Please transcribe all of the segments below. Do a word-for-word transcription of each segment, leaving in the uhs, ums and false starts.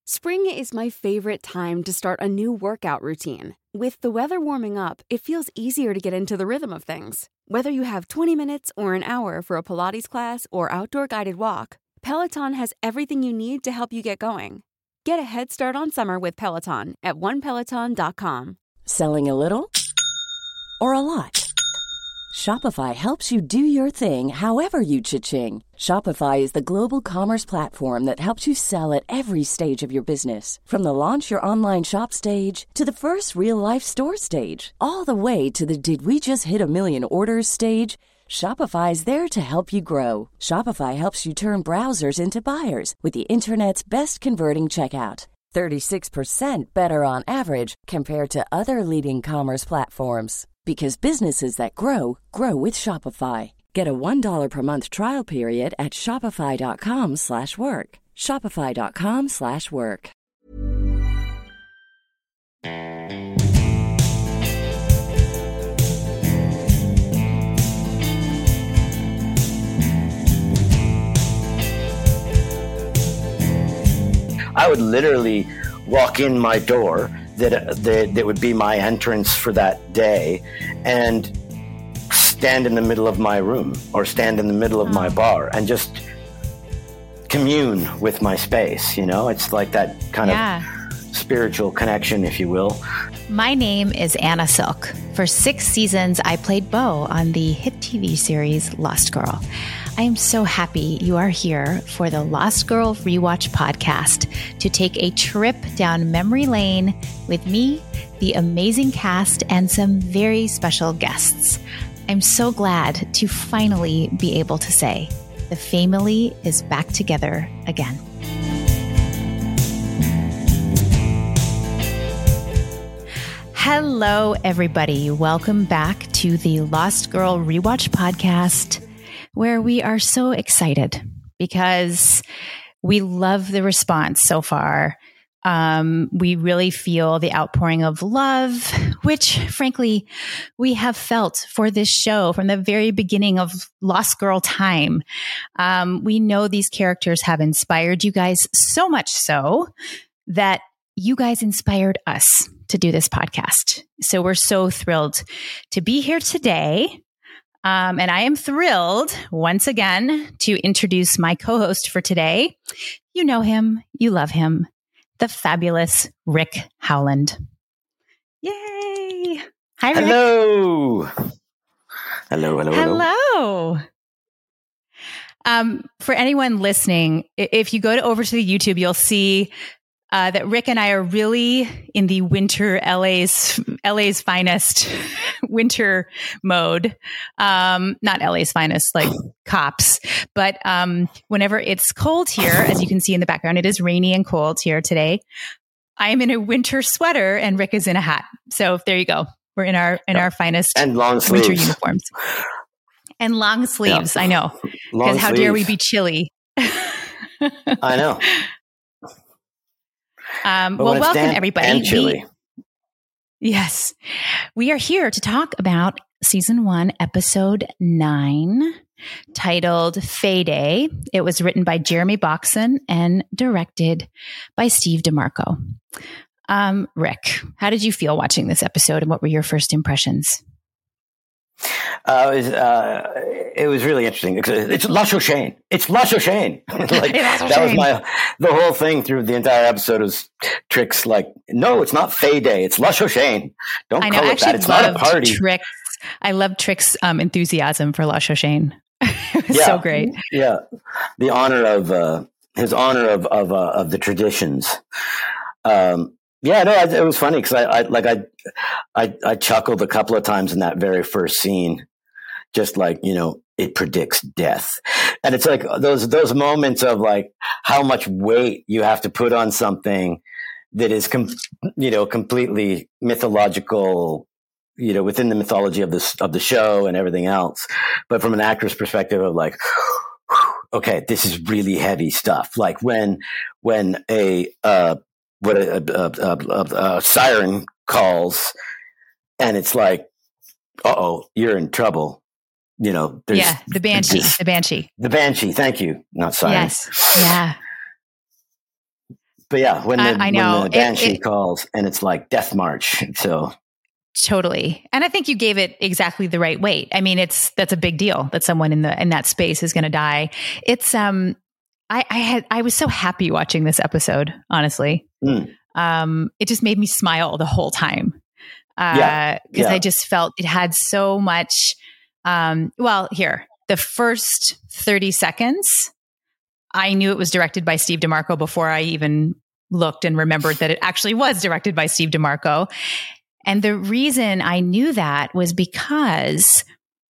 Spring is my favorite time to start a new workout routine. With the weather warming up, it feels easier to get into the rhythm of things. Whether you have twenty minutes or an hour for a Pilates class or outdoor guided walk, Peloton has everything you need to help you get going. Get a head start on summer with Peloton at one peloton dot com. Selling a little or a lot? Shopify helps you do your thing however you cha-ching. Shopify is the global commerce platform that helps you sell at every stage of your business. From the launch your online shop stage to the first real-life store stage, all the way to the did we just hit a million orders stage. Shopify is there to help you grow. Shopify helps you turn browsers into buyers with the internet's best converting checkout. thirty-six percent better on average compared to other leading commerce platforms. Because businesses that grow, grow with Shopify. Get a one dollar per month trial period at shopify.com slash work. Shopify.com slash work. I would literally walk in my door that, that that would be my entrance for that day and stand in the middle of my room or stand in the middle of my bar and just commune with my space. You know, it's like that kind yeah. of spiritual connection, if you will. My name is Anna Silk. For six seasons, I played Bo on the hit T V series Lost Girl. I am so happy you are here for the Lost Girl Rewatch podcast to take a trip down memory lane with me, the amazing cast, and some very special guests. I'm so glad to finally be able to say the family is back together again. Hello, everybody. Welcome back to the Lost Girl Rewatch podcast, where we are so excited because we love the response so far. Um, we really feel the outpouring of love, which frankly, we have felt for this show from the very beginning of Lost Girl time. Um, we know these characters have inspired you guys so much so that you guys inspired us to do this podcast. So we're so thrilled to be here today. Um, and I am thrilled once again to introduce my co-host for today. You know him, you love him, the fabulous Rick Howland. Yay! Hi, Rick. Hello. Hello, hello, hello. Hello. Um, for anyone listening, if you go to, over to the YouTube, you'll see Uh, that Rick and I are really in the winter L A's L A's finest winter mode. Um, not L A's finest, like cops. But um, whenever it's cold here, as you can see in the background, it is rainy and cold here today. I am in a winter sweater and Rick is in a hat. So there you go. We're in our in our finest and long sleeves. Winter uniforms and long sleeves. Yeah. I know, because how sleeves. dare we be chilly? I know. Um, well, welcome damp everybody. And chilly. We, yes, we are here to talk about season one, episode nine, titled Faye Day. It was written by Jeremy Boxon and directed by Steve DeMarco. Um, Rick, how did you feel watching this episode, and what were your first impressions? Uh, it, was, uh, it was really interesting. It's La Chauchaine. It's La Chauchaine. like, that was my, the whole thing through the entire episode was Trix like, no, it's not Faye Day. It's La Chauchaine. Don't I know, call I it that. It's not a party. Trix. I love Trix's um, enthusiasm for La Chauchaine. It was yeah, so great. Yeah. The honor of, uh, his honor of, of, uh, of the traditions. Um, Yeah, no, it was funny because I, I like I, I I chuckled a couple of times in that very first scene, just like, you know, it predicts death, and it's like those those moments of like how much weight you have to put on something that is, com- you know, completely mythological, you know, within the mythology of this of the show and everything else, but from an actor's perspective of like, okay, this is really heavy stuff. Like when when a uh, what a, a, a, a, a siren calls, and it's like, uh oh, you're in trouble. You know, there's yeah, the banshee, the banshee, the banshee. Thank you, not siren. Yes, yeah. But yeah, when the, I, I know. when the Banshee it, it, calls and it's like Death March. So totally. And I think you gave it exactly the right weight. I mean, it's, that's a big deal that someone in the, in that space is going to die. It's, um, I, I had, I was so happy watching this episode, honestly. Mm. Um, it just made me smile the whole time. Uh, yeah. cause yeah. I just felt it had so much, um, well, here, the first thirty seconds, I knew it was directed by Steve DeMarco before I even looked and remembered that it actually was directed by Steve DeMarco. And the reason I knew that was because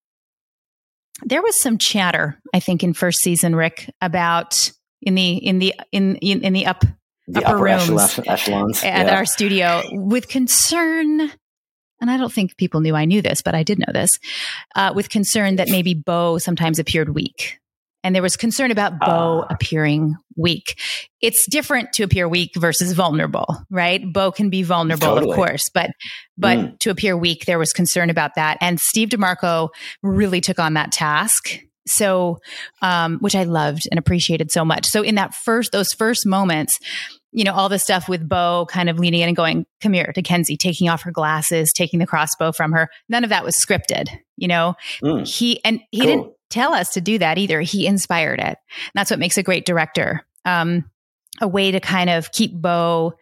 there was some chatter, I think, in first season, Rick, about in the in the in in, in the up the upper, upper rooms echelons at yeah. our studio with concern. And I don't think people knew I knew this, but I did know this, uh, with concern that maybe Bo sometimes appeared weak. And there was concern about Bo uh, appearing weak. It's different to appear weak versus vulnerable, right? Bo can be vulnerable, totally. Of course, but but mm. to appear weak, there was concern about that. And Steve DeMarco really took on that task. So, um, which I loved and appreciated so much. So in that first, those first moments, you know, all the stuff with Bo kind of leaning in and going, come here, to Kenzie, taking off her glasses, taking the crossbow from her. None of that was scripted, you know, mm. he, and he cool. didn't tell us to do that either. He inspired it. And that's what makes a great director. Um, a way to kind of keep Bo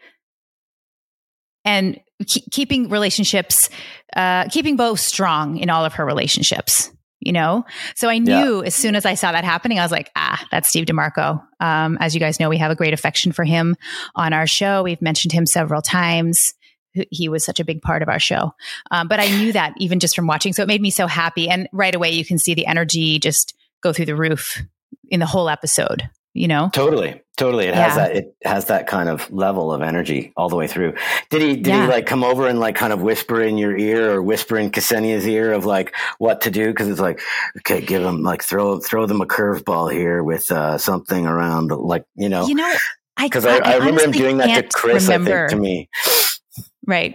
and keep, keeping relationships, uh, keeping Bo strong in all of her relationships. You know, so I knew yeah. as soon as I saw that happening, I was like, ah, that's Steve DeMarco. Um, as you guys know, we have a great affection for him on our show. We've mentioned him several times. He was such a big part of our show. Um, but I knew that even just from watching. So it made me so happy. And right away, you can see the energy just go through the roof in the whole episode, you know? Totally. Totally. It yeah. has that, it has that kind of level of energy all the way through. Did he, did yeah. he like come over and like kind of whisper in your ear or whisper in Ksenia's ear of like what to do? Cause it's like, okay, give them like throw, throw them a curveball here with uh, something around like, you know, you know, I, cause I, I, I remember him doing that to Chris, remember. I think to me. Right.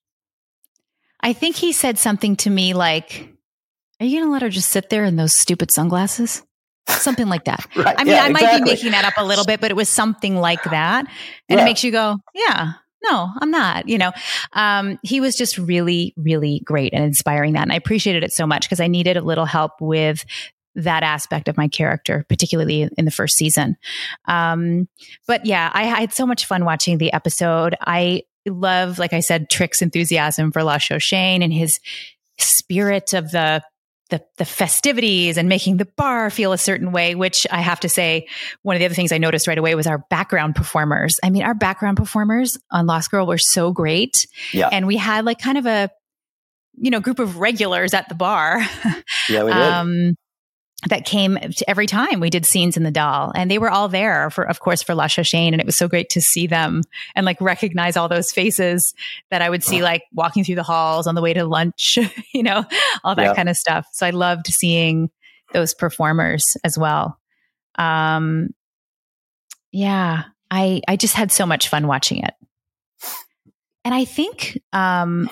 I think he said something to me like, are you going to let her just sit there in those stupid sunglasses? Something like that. Right. I mean, yeah, I might exactly. be making that up a little bit, but it was something like that. And yeah. it makes you go, yeah, no, I'm not, you know, um, he was just really, really great and inspiring that. And I appreciated it so much because I needed a little help with that aspect of my character, particularly in the first season. Um, but yeah, I, I had so much fun watching the episode. I love, like I said, Trick's enthusiasm for La Chaux-Shane and his spirit of the The, the festivities and making the bar feel a certain way, which I have to say, one of the other things I noticed right away was our background performers. I mean, our background performers on Lost Girl were so great. Yeah. And we had like kind of a, you know, group of regulars at the bar. Yeah, we did. um, that came to every time we did scenes in the doll, and they were all there for, of course, for La Chaux-Shane. And it was so great to see them and like recognize all those faces that I would see like walking through the halls on the way to lunch, you know, all that yeah. kind of stuff. So I loved seeing those performers as well. Um, yeah, I, I just had so much fun watching it. And I think, um,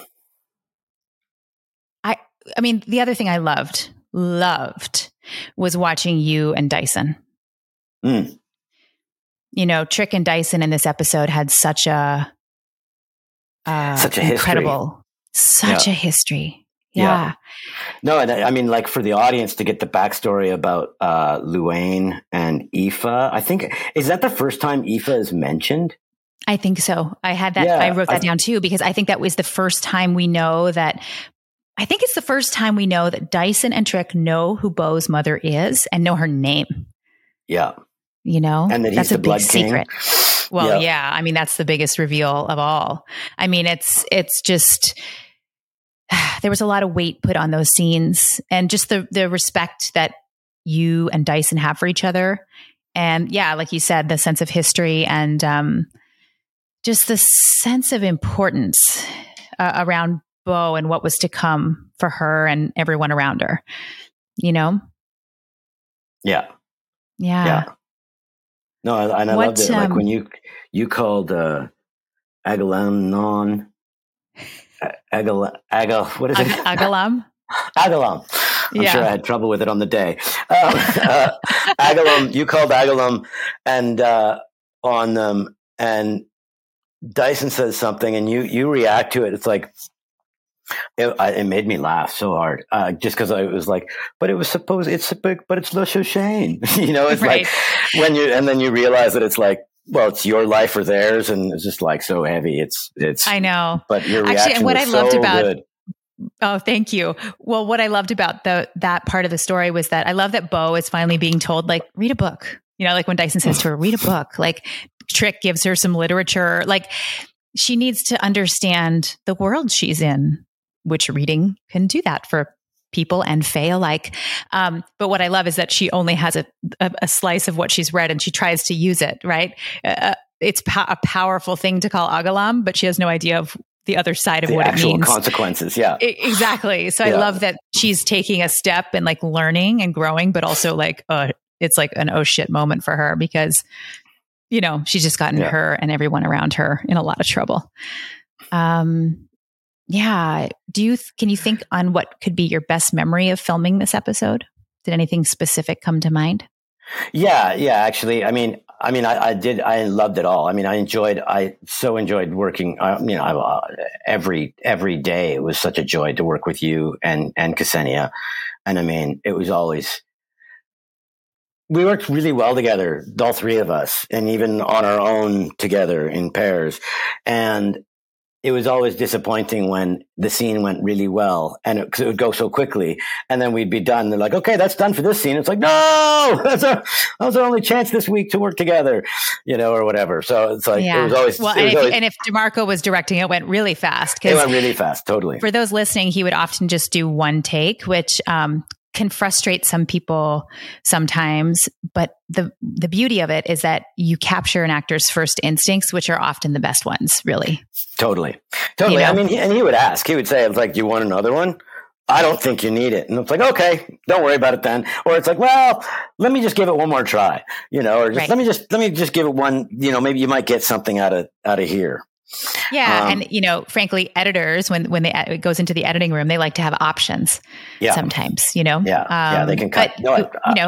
I, I mean, the other thing I loved, loved was watching you and Dyson. Mm. You know, Trick and Dyson in this episode had such a, uh, such a incredible, history. such yeah. a history. Yeah. yeah. No, and I mean, like for the audience to get the backstory about uh, Luann and Aoife, I think, is that the first time Aoife is mentioned? I think so. I had that, yeah, I wrote that I, down too, because I think that was the first time we know that I think it's the first time we know that Dyson and Trick know who Bo's mother is and know her name. Yeah. You know, and that he's that's the a big blood secret. King. Well, yeah. yeah. I mean, that's the biggest reveal of all. I mean, it's, it's just, there was a lot of weight put on those scenes and just the, the respect that you and Dyson have for each other. And yeah, like you said, the sense of history and, um, just the sense of importance uh, around Bo and what was to come for her and everyone around her, you know? Yeah. Yeah. Yeah. No, I, and I what, loved it. Um, like when you, you called, uh, Agalanon, Agal, Agal, what is it? Agalam? Agalam. I'm yeah. sure I had trouble with it on the day. Um, uh, Agalam, you called Agalam and, uh, on, um, and Dyson says something and you, you react to it. It's like, it, I, it made me laugh so hard, uh, just because I was like, but it was supposed, it's a big, but it's Le Chauchain, you know, it's right. like when you, and then you realize that it's like, well, it's your life or theirs. And it's just like so heavy. It's, it's, I know. But your reaction Actually, and what was I loved so about, good. Oh, thank you. Well, what I loved about the that part of the story was that I love that Bo is finally being told, like, read a book. You know, like when Dyson says to her, read a book, like Trick gives her some literature. Like she needs to understand the world she's in, which reading can do that for people and Faye alike. Um, but what I love is that she only has a, a, a slice of what she's read and she tries to use it, right? Uh, it's po- a powerful thing to call Agalam, but she has no idea of the other side of the what actual it means. Consequences. Yeah, I, exactly. So yeah. I love that she's taking a step and like learning and growing, but also like, uh, it's like an oh shit moment for her because, you know, she's just gotten yeah. her and everyone around her in a lot of trouble. Um, yeah. Do you, th- can you think on what could be your best memory of filming this episode? Did anything specific come to mind? Yeah. Yeah. Actually, I mean, I mean, I, I did, I loved it all. I mean, I enjoyed, I so enjoyed working, uh, you know, uh, every, every day. It was such a joy to work with you and, and Ksenia. And I mean, it was always, we worked really well together, all three of us, and even on our own together in pairs. And it was always disappointing when the scene went really well and it, 'cause it would go so quickly and then we'd be done. They're like, okay, that's done for this scene. It's like, no, that's our, that was our only chance this week to work together, you know, or whatever. So it's like, yeah. it was always, well, it and, was if, always, and if DeMarco was directing, it went really fast. It went really fast. Totally. For those listening, he would often just do one take, which, um, can frustrate some people sometimes, but the the beauty of it is that you capture an actor's first instincts, which are often the best ones, really. Totally. Totally. You know? I mean, he, and he would ask, he would say, it's like, do you want another one? I don't think you need it. And it's like, okay, don't worry about it then. Or it's like, well, let me just give it one more try, you know, or just right. let me just, let me just give it one, you know, maybe you might get something out of, out of here. Yeah. Um, and, you know, frankly, editors, when, when they, it goes into the editing room, they like to have options yeah. sometimes, you know? Yeah. Um, yeah. They can cut. But, no, I, I, you know,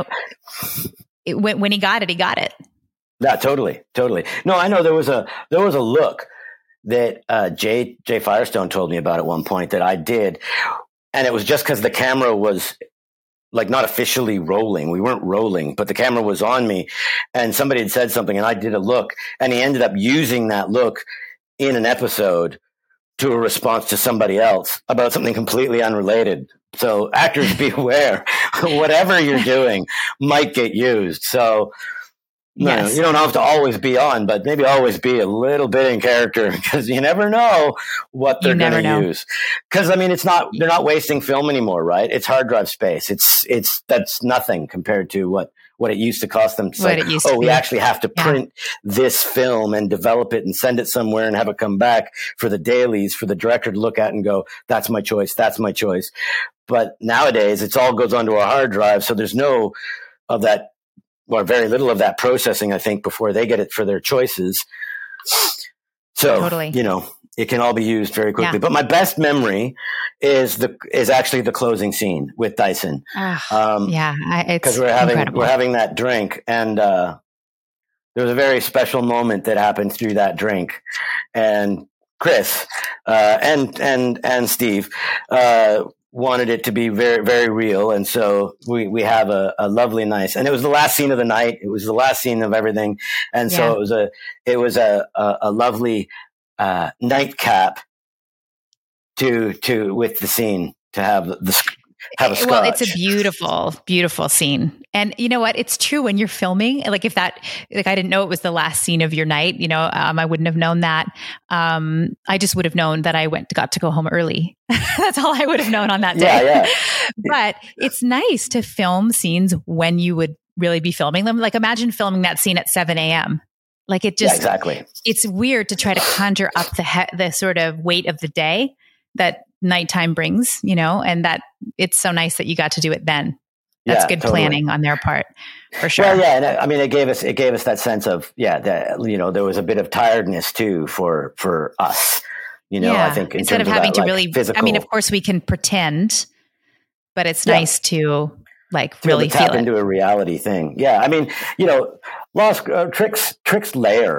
it, when, when he got it, he got it. Yeah, totally. Totally. No, I know there was a, there was a look that, uh, Jay, Jay Firestone told me about at one point that I did. And it was just because the camera was like not officially rolling. We weren't rolling, but the camera was on me and somebody had said something and I did a look and he ended up using that look in an episode to a response to somebody else about something completely unrelated. So actors beware, whatever you're doing might get used. So no, yes. you don't have to always be on, but maybe always be a little bit in character because you never know what they're going to use. Because I mean, it's not, they're not wasting film anymore, right? It's hard drive space. It's, it's, that's nothing compared to what, what it used to cost them. To say, oh, to we actually have to print yeah. this film and develop it and send it somewhere and have it come back for the dailies for the director to look at and go, that's my choice. That's my choice. But nowadays it's all goes onto a hard drive. So there's no of that, or very little of that processing, I think, before they get it for their choices. So, totally. you know, it can all be used very quickly. Yeah. But my best memory is the is actually the closing scene with Dyson. Uh, um, yeah, because we're having incredible. we're having that drink, and uh, there was a very special moment that happened through that drink, and Chris uh, and and and Steve. Uh, wanted it to be very, very real. And so we, we have a, a lovely, nice, and it was the last scene of the night. It was the last scene of everything. And so yeah. it was a, it was a, a, a lovely, uh, nightcap to, to, with the scene to have the, have a scotch. Well, it's a beautiful, beautiful scene. And you know what? It's true when you're filming, like if that, like I didn't know it was the last scene of your night, you know, um, I wouldn't have known that. Um, I just would have known that I went, got to go home early. That's all I would have known on that day. Yeah, yeah. But it's nice to film scenes when you would really be filming them. Like imagine filming that scene at seven a.m. Like it just, yeah, exactly. It's weird to try to conjure up the, he- the sort of weight of the day that nighttime brings, you know, and that it's so nice that you got to do it then. That's yeah, good totally. planning on their part, for sure. Well, yeah, and I mean, it gave us it gave us that sense of yeah, that you know, there was a bit of tiredness too for for us. You know, yeah. I think in instead terms of having of that, to like, really, physical, I mean, of course we can pretend, but it's yeah. nice to like to really tap feel into it. a reality thing. Yeah, I mean, you know, Lost uh, Trick's Trick's lair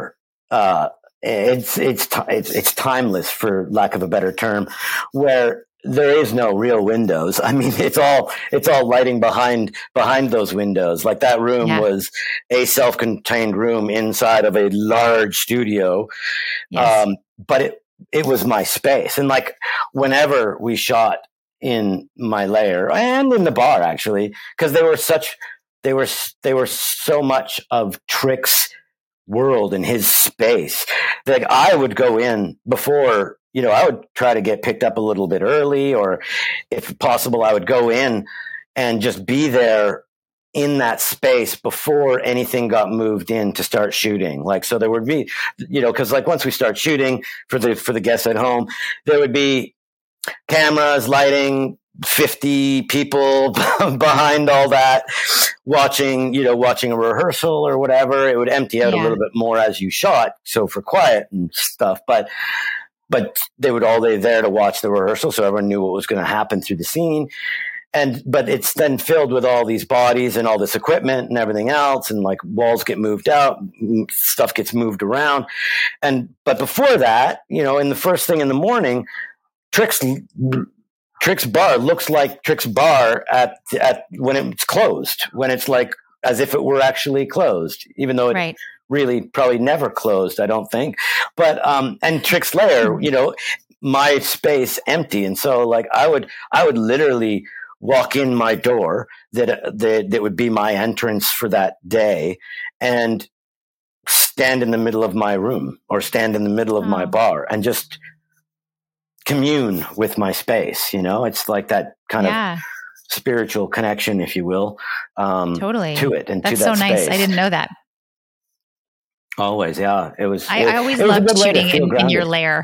uh, it's, it's, it's, it's timeless, for lack of a better term, where there is no real windows. I mean, it's all, it's all lighting behind, behind those windows. Like that room yeah. was a self-contained room inside of a large studio. Yes. Um, but it, it was my space. And like whenever we shot in my lair and in the bar, actually, because they were such, they were, they were so much of Trick's world and his space. Like I would go in before, you know, I would try to get picked up a little bit early, or if possible, I would go in and just be there in that space before anything got moved in to start shooting. Like, so there would be, you know, cause like once we start shooting for the, for the guests at home, there would be cameras, lighting, fifty people behind all that, watching, you know, watching a rehearsal or whatever. It would empty out yeah. a little bit more as you shot. So for quiet and stuff, but, but they would all be there to watch the rehearsal. So everyone knew what was going to happen through the scene. And, but it's then filled with all these bodies and all this equipment and everything else. And like walls get moved out, stuff gets moved around. And, but before that, you know, in the first thing in the morning, Trick's, Trick's bar looks like Trick's bar at, at when it's closed, when it's like as if it were actually closed, even though it right. really probably never closed, I don't think. But, um, and Trick's lair, you know, my space empty. And so like I would, I would literally walk in my door that, that, that would be my entrance for that day and stand in the middle of my room or stand in the middle of oh. my bar and just commune with my space. You know, it's like that kind yeah. of spiritual connection, if you will, um, totally to it and That's to that so nice. space. I didn't know that. Always. Yeah. It was, I, it, I always it was loved shooting in, in your lair.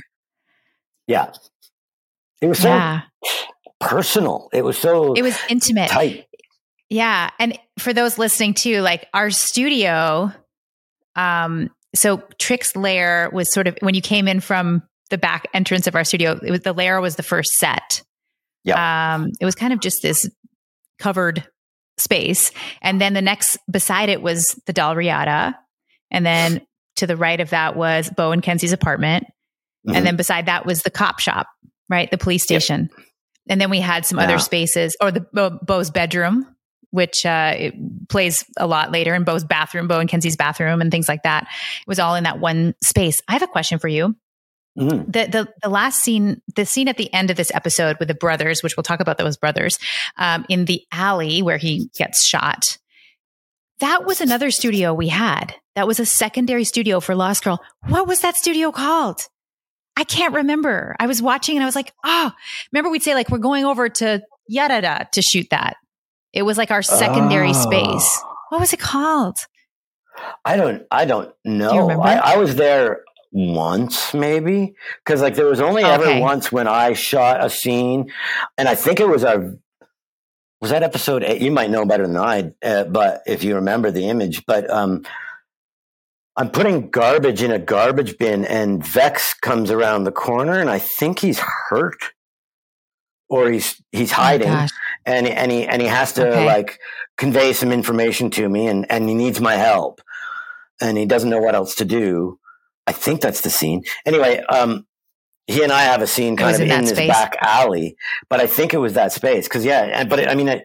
Yeah. It was so yeah. personal. It was so, it was intimate. Tight. Yeah. And for those listening too, like our studio, um, so Trick's lair was sort of, when you came in from the back entrance of our studio, it was, the lair was the first set. Yeah. Um, it was kind of just this covered space. And then the next beside it was the Dal Riata. And then to the right of that was Bo and Kenzie's apartment. Mm-hmm. And then beside that was the cop shop, right? The police station. Yep. And then we had some yeah. other spaces, or the Bo, Bo's bedroom, which uh, it plays a lot later, in Bo's bathroom, Bo and Kenzie's bathroom and things like that. It was all in that one space. I have a question for you. Mm-hmm. The, the the last scene, the scene at the end of this episode with the brothers, which we'll talk about those brothers, um, in the alley where he gets shot. That was another studio we had. That was a secondary studio for Lost Girl. What was that studio called? I can't remember. I was watching and I was like, oh, remember we'd say like, we're going over to Yadada to shoot that. It was like our secondary oh. space. What was it called? I don't, I don't know. Do you remember? I, I was there once maybe, because like there was only okay. ever once when I shot a scene, and I think it was our was that episode eight? You might know better than I, uh, but if you remember the image, but um, I'm putting garbage in a garbage bin, and Vex comes around the corner, and I think he's hurt, or he's he's hiding, oh and and he and he has to okay. like convey some information to me, and and he needs my help, and he doesn't know what else to do. I think that's the scene. Anyway, um, he and I have a scene kind of in, in this space. back alley, but I think it was that space. Cause yeah, but it, I mean, I,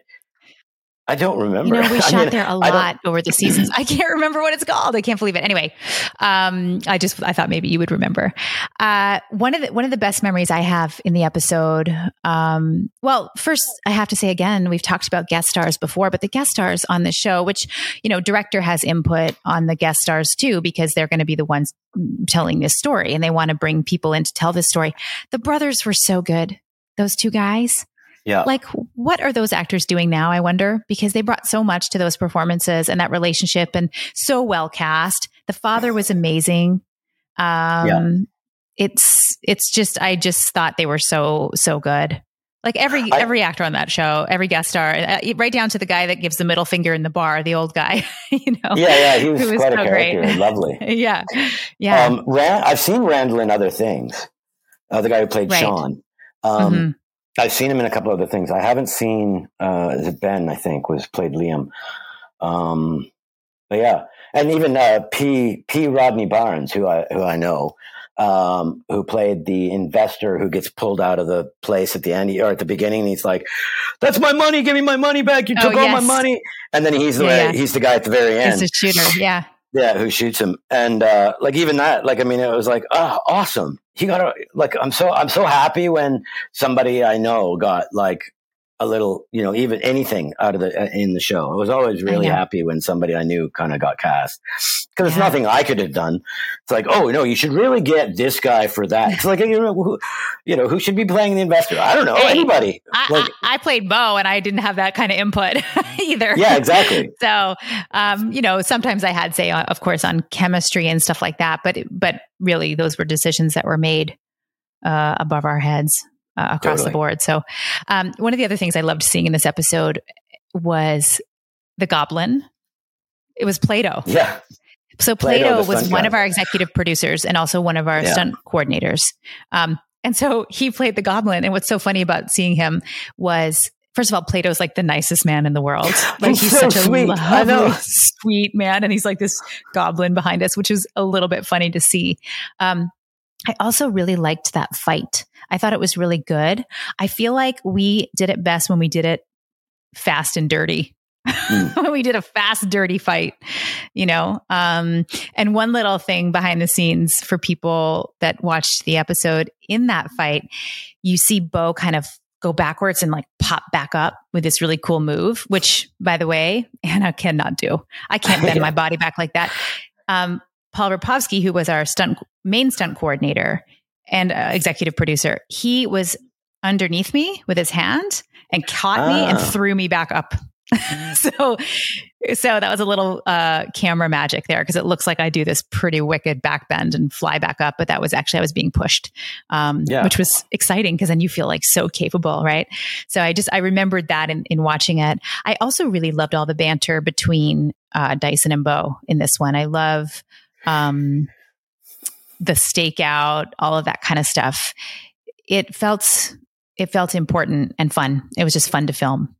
I don't remember. You know, we I shot mean, there a lot over the seasons. I can't remember what it's called. I can't believe it. Anyway, um, I just, I thought maybe you would remember. Uh, one of the, one of the best memories I have in the episode. Um, well, first I have to say again, we've talked about guest stars before, but the guest stars on the show, which, you know, director has input on the guest stars too, because they're going to be the ones telling this story and they want to bring people in to tell this story. The brothers were so good. Those two guys. Yeah. Like, what are those actors doing now, I wonder? Because they brought so much to those performances and that relationship, and so well cast. The father was amazing. Um, yeah. It's, it's just, I just thought they were so, so good. Like every, I, every actor on that show, every guest star, uh, right down to the guy that gives the middle finger in the bar, the old guy, you know? Yeah, yeah, he was, was quite so a character. Great. Lovely. yeah. Yeah. Um, Rand, I've seen Randall in other things. Uh, the guy who played right. Sean. Um, mm-hmm. I've seen him in a couple other things. I haven't seen, uh, is it Ben, I think, was played Liam. Um, but yeah, and even uh, P. P. Rodney Barnes, who I who I know, um, who played the investor who gets pulled out of the place at the end or at the beginning. And he's like, "That's my money. Give me my money back. You took oh, all yes. my money." And then he's the yeah, way, yeah. he's the guy at the very end. He's the shooter. Yeah. Yeah, who shoots him. And uh, like even that, like I mean, it was like, oh, awesome. He got a, like I'm so I'm so happy when somebody I know got like a little, you know, even anything out of the in the show. I was always really happy when somebody I knew kind of got cast because yeah. it's nothing I could have done. It's like, oh no, you should really get this guy for that. It's like, you know, who, you know, who should be playing the investor? I don't know, hey, anybody. I, like, I, I played Bo, and I didn't have that kind of input either. Yeah, exactly. So, um, you know, sometimes I had say, of course, on chemistry and stuff like that, but but really, those were decisions that were made uh, above our heads. Uh, across totally. the board. So um, one of the other things I loved seeing in this episode was the goblin. It was Plato. Yeah. So Plato, Plato was one guy. of our executive producers and also one of our yeah. stunt coordinators. Um, and so he played the goblin. And what's so funny about seeing him was, first of all, Plato's like the nicest man in the world. Like he's, he's so such sweet. a lovely, I know. sweet man. And he's like this goblin behind us, which was a little bit funny to see. Um, I also really liked that fight. I thought it was really good. I feel like we did it best when we did it fast and dirty. Mm. When we did a fast, dirty fight, you know? Um, and one little thing behind the scenes for people that watched the episode, in that fight, you see Bo kind of go backwards and like pop back up with this really cool move, which, by the way, Anna cannot do. I can't bend my body back like that. Um, Paul Rapovsky, who was our stunt main stunt coordinator and uh, executive producer, he was underneath me with his hand and caught ah. me and threw me back up. so, so that was a little uh, camera magic there, because it looks like I do this pretty wicked back bend and fly back up, but that was actually I was being pushed, um, yeah. which was exciting because then you feel like so capable, right? So I just I remembered that in, in watching it. I also really loved all the banter between uh, Dyson and Bo in this one. I love. Um, the stakeout, all of that kind of stuff. It felt, it felt important and fun. It was just fun to film.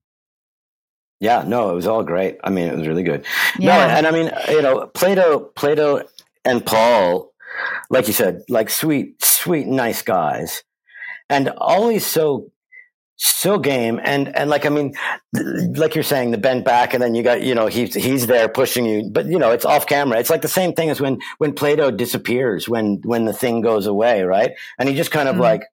Yeah, no, it was all great. I mean, it was really good. Yeah. No, and I mean, you know, Plato, Plato and Paul, like you said, like sweet, sweet, nice guys, and always so, so game. And, and like, I mean, like you're saying, the bent back, and then you got, you know, he's, he's there pushing you, but you know, it's off camera. It's like the same thing as when, when Plato disappears, when, when the thing goes away. Right. And he just kind of mm-hmm. like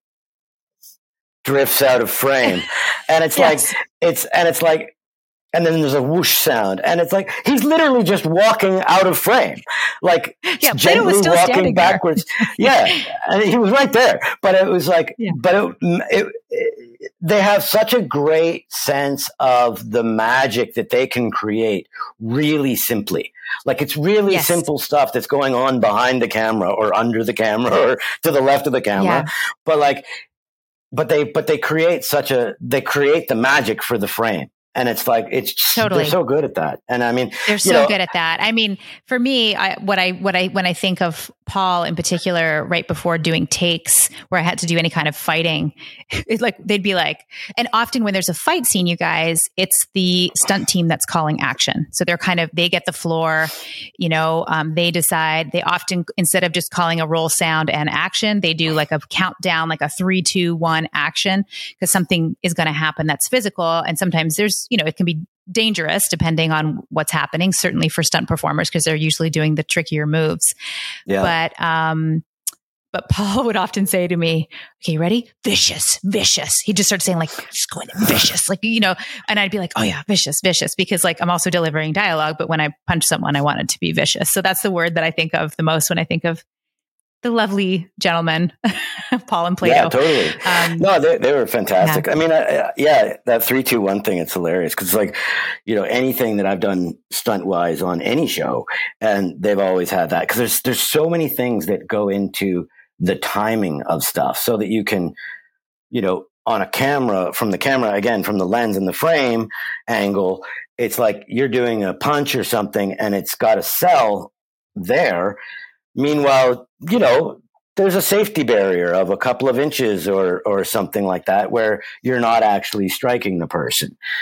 drifts out of frame, and it's yes. like, it's, and it's like, and then there's a whoosh sound, and it's like he's literally just walking out of frame, like yeah, gently was still walking backwards. yeah, and he was right there, but it was like, yeah. but it, it, it, they have such a great sense of the magic that they can create really simply. Like it's really yes. simple stuff that's going on behind the camera or under the camera or to the left of the camera, yeah. but like, but they, but they create such a, they create the magic for the frame. And it's like, it's totally. They're so good at that. And I mean, they're so know, good at that. I mean, for me, I, what I, what I, when I think of Paul in particular, right before doing takes where I had to do any kind of fighting, it's like, they'd be like, and often when there's a fight scene, you guys, it's the stunt team that's calling action. So they're kind of, they get the floor, you know, um, they decide, they often, instead of just calling a roll sound and action, they do like a countdown, like a three, two, one action, because something is going to happen that's physical. And sometimes there's, you know, it can be dangerous depending on what's happening, certainly for stunt performers, because they're usually doing the trickier moves. Yeah. But, um, but Paul would often say to me, okay, ready? Vicious, vicious. He just started saying like, just going vicious, like, you know, and I'd be like, oh yeah, vicious, vicious, because like I'm also delivering dialogue, but when I punch someone, I want it to be vicious. So that's the word that I think of the most when I think of the lovely gentlemen, Paul and Plato. Yeah, totally. Um, no, they they were fantastic. Yeah. I mean, uh, yeah, that three, two, one thing, it's hilarious because, like, you know, anything that I've done stunt wise on any show, and they've always had that because there's there's so many things that go into the timing of stuff, so that you can, you know, on a camera, from the camera again, from the lens and the frame angle, it's like you're doing a punch or something, and it's got a cell there. Meanwhile, you know, there's a safety barrier of a couple of inches or or something like that where you're not actually striking the person.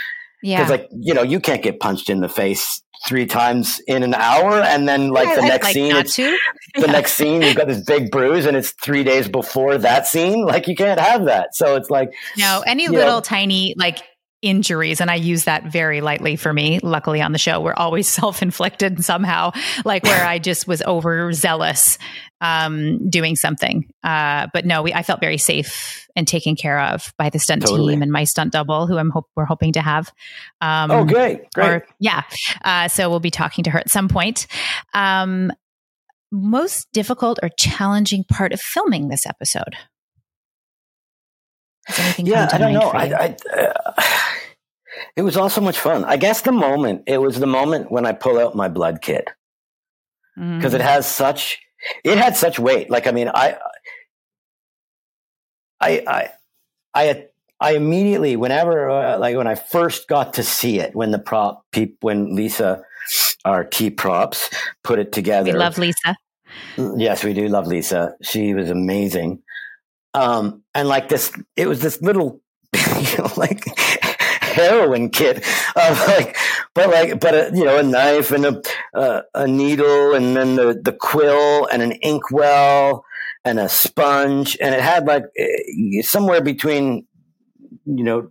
Yeah. Because like, you know, you can't get punched in the face three times in an hour. And then like Yeah, the I'd next like scene, not it's, to. the Yeah. next scene, you've got this big bruise and it's three days before that scene. Like you can't have that. So it's like, No, any little know, tiny like injuries, and I use that very lightly for me. Luckily on the show, we're always self-inflicted somehow, like where I just was overzealous um, doing something. Uh, but no, we, I felt very safe and taken care of by the stunt Totally. team and my stunt double, who I'm hope we're hoping to have. Um, oh, great, great. Or, yeah. Uh, so we'll be talking to her at some point. Um, most difficult or challenging part of filming this episode? Has anything yeah, come to I don't mind know. for you? I, I, uh, it was all so much fun. I guess the moment, it was the moment when I pull out my blood kit. Because Mm. it has such, it had such weight. Like, I mean, I, I, I, I, I immediately, whenever, uh, like when I first got to see it, when the prop, peop, when Lisa, our key props, put it together. We love Lisa. Yes, we do love Lisa. She was amazing. Um, and like this, it was this little, you know, like heroin kit of like, but like, but a, you know, a knife and a, uh, a needle and then the, the quill and an inkwell and a sponge. And it had like somewhere between, you know,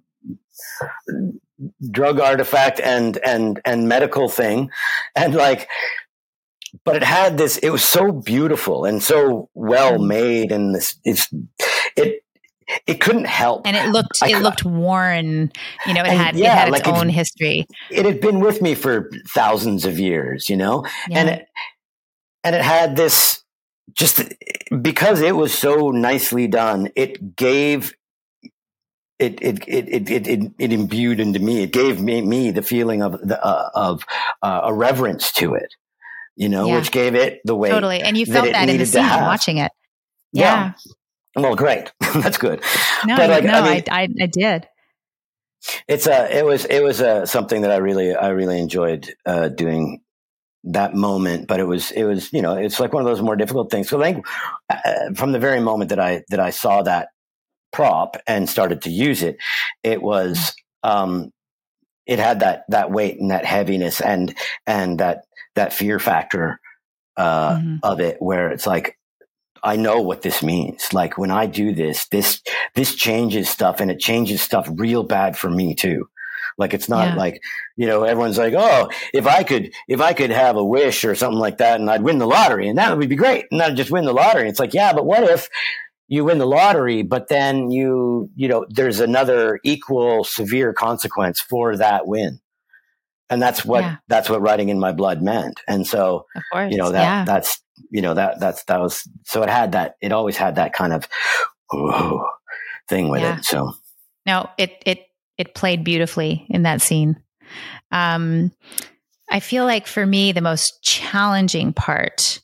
drug artifact and, and, and medical thing. And like, but it had this, it was so beautiful and so well made. And this, it's, it, it couldn't help. And it looked, I, it looked worn, you know, it and had, yeah, it had its like own it's, history. It had been with me for thousands of years, you know, Yeah. and it, and it had this, just because it was so nicely done, it gave, it, it, it, it, it, it, it imbued into me, it gave me, me the feeling of, the, uh, of uh, a reverence to it. You know, Yeah. which gave it the weight. Totally. And you felt that, that in the scene watching it. Yeah. yeah. Well, great. That's good. No, but like, no, I, mean, I, I, I did. It's a, it was, it was a, something that I really, I really enjoyed uh, doing that moment, but it was, it was, you know, it's like one of those more difficult things. So I think uh, from the very moment that I, that I saw that prop and started to use it, it was, um, it had that, that weight and that heaviness and, and that, that fear factor uh, mm-hmm. of it, where it's like, I know what this means. Like when I do this, this, this changes stuff and it changes stuff real bad for me too. Like it's not yeah. like, you know, everyone's like, oh, if I could, if I could have a wish or something like that and I'd win the lottery and that would be great. And I'd just win the lottery. It's like, yeah, but what if you win the lottery, but then you, you know, there's another equal severe consequence for that win. And that's what, yeah. that's what writing in my blood meant. And so, of course, you know, that, yeah. that's, you know, that, that's, that was, so it had that, it always had that kind of ooh, thing with yeah. it. So no, it, it, it played beautifully in that scene. Um, I feel like for me, the most challenging part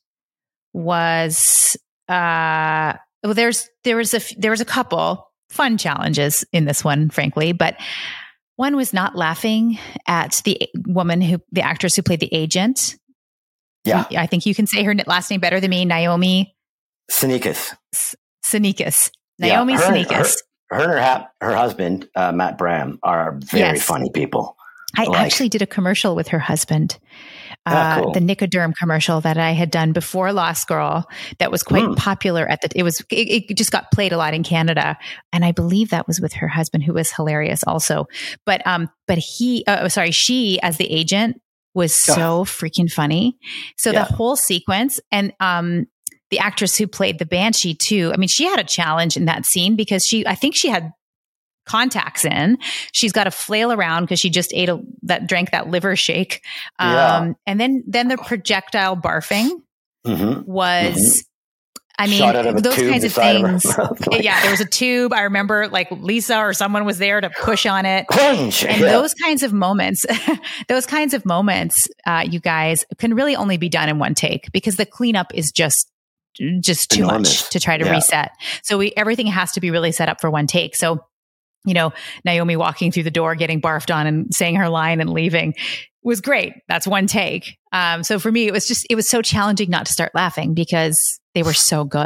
was, uh, well, there's, there was a, there was a couple fun challenges in this one, frankly, but one was not laughing at the woman who, the actress who played the agent. Yeah. I think you can say her last name better than me. Naomi Sinikas. Sinikas. Naomi yeah, her, Sinikas. Her, her and her, ha- her husband, uh, Matt Bram, are very yes. funny people. I like, actually did a commercial with her husband. Uh, ah, cool. The Nicoderm commercial that I had done before Lost Girl that was quite mm. popular at the, it was, it, it just got played a lot in Canada. And I believe that was with her husband, who was hilarious also. But, um, but he, uh, sorry, she as the agent was so oh. freaking funny. So yeah. the whole sequence and, um, the actress who played the Banshee too. I mean, she had a challenge in that scene because she, I think she had contacts in. She's got to flail around because she just ate a that drank that liver shake. Um, yeah. And then then the projectile barfing mm-hmm. was. Mm-hmm. I mean, Shot out of a those tube kinds of of things. like, yeah, there was a tube. I remember like Lisa or someone was there to push on it. Plunge. And yeah. those kinds of moments, those kinds of moments, uh, you guys, can really only be done in one take because the cleanup is just just too enormous. much to try to yeah. reset. So we everything has to be really set up for one take. So, you know, Naomi walking through the door, getting barfed on and saying her line and leaving was great. That's one take. Um, so for me, it was just, it was so challenging not to start laughing because they were so good.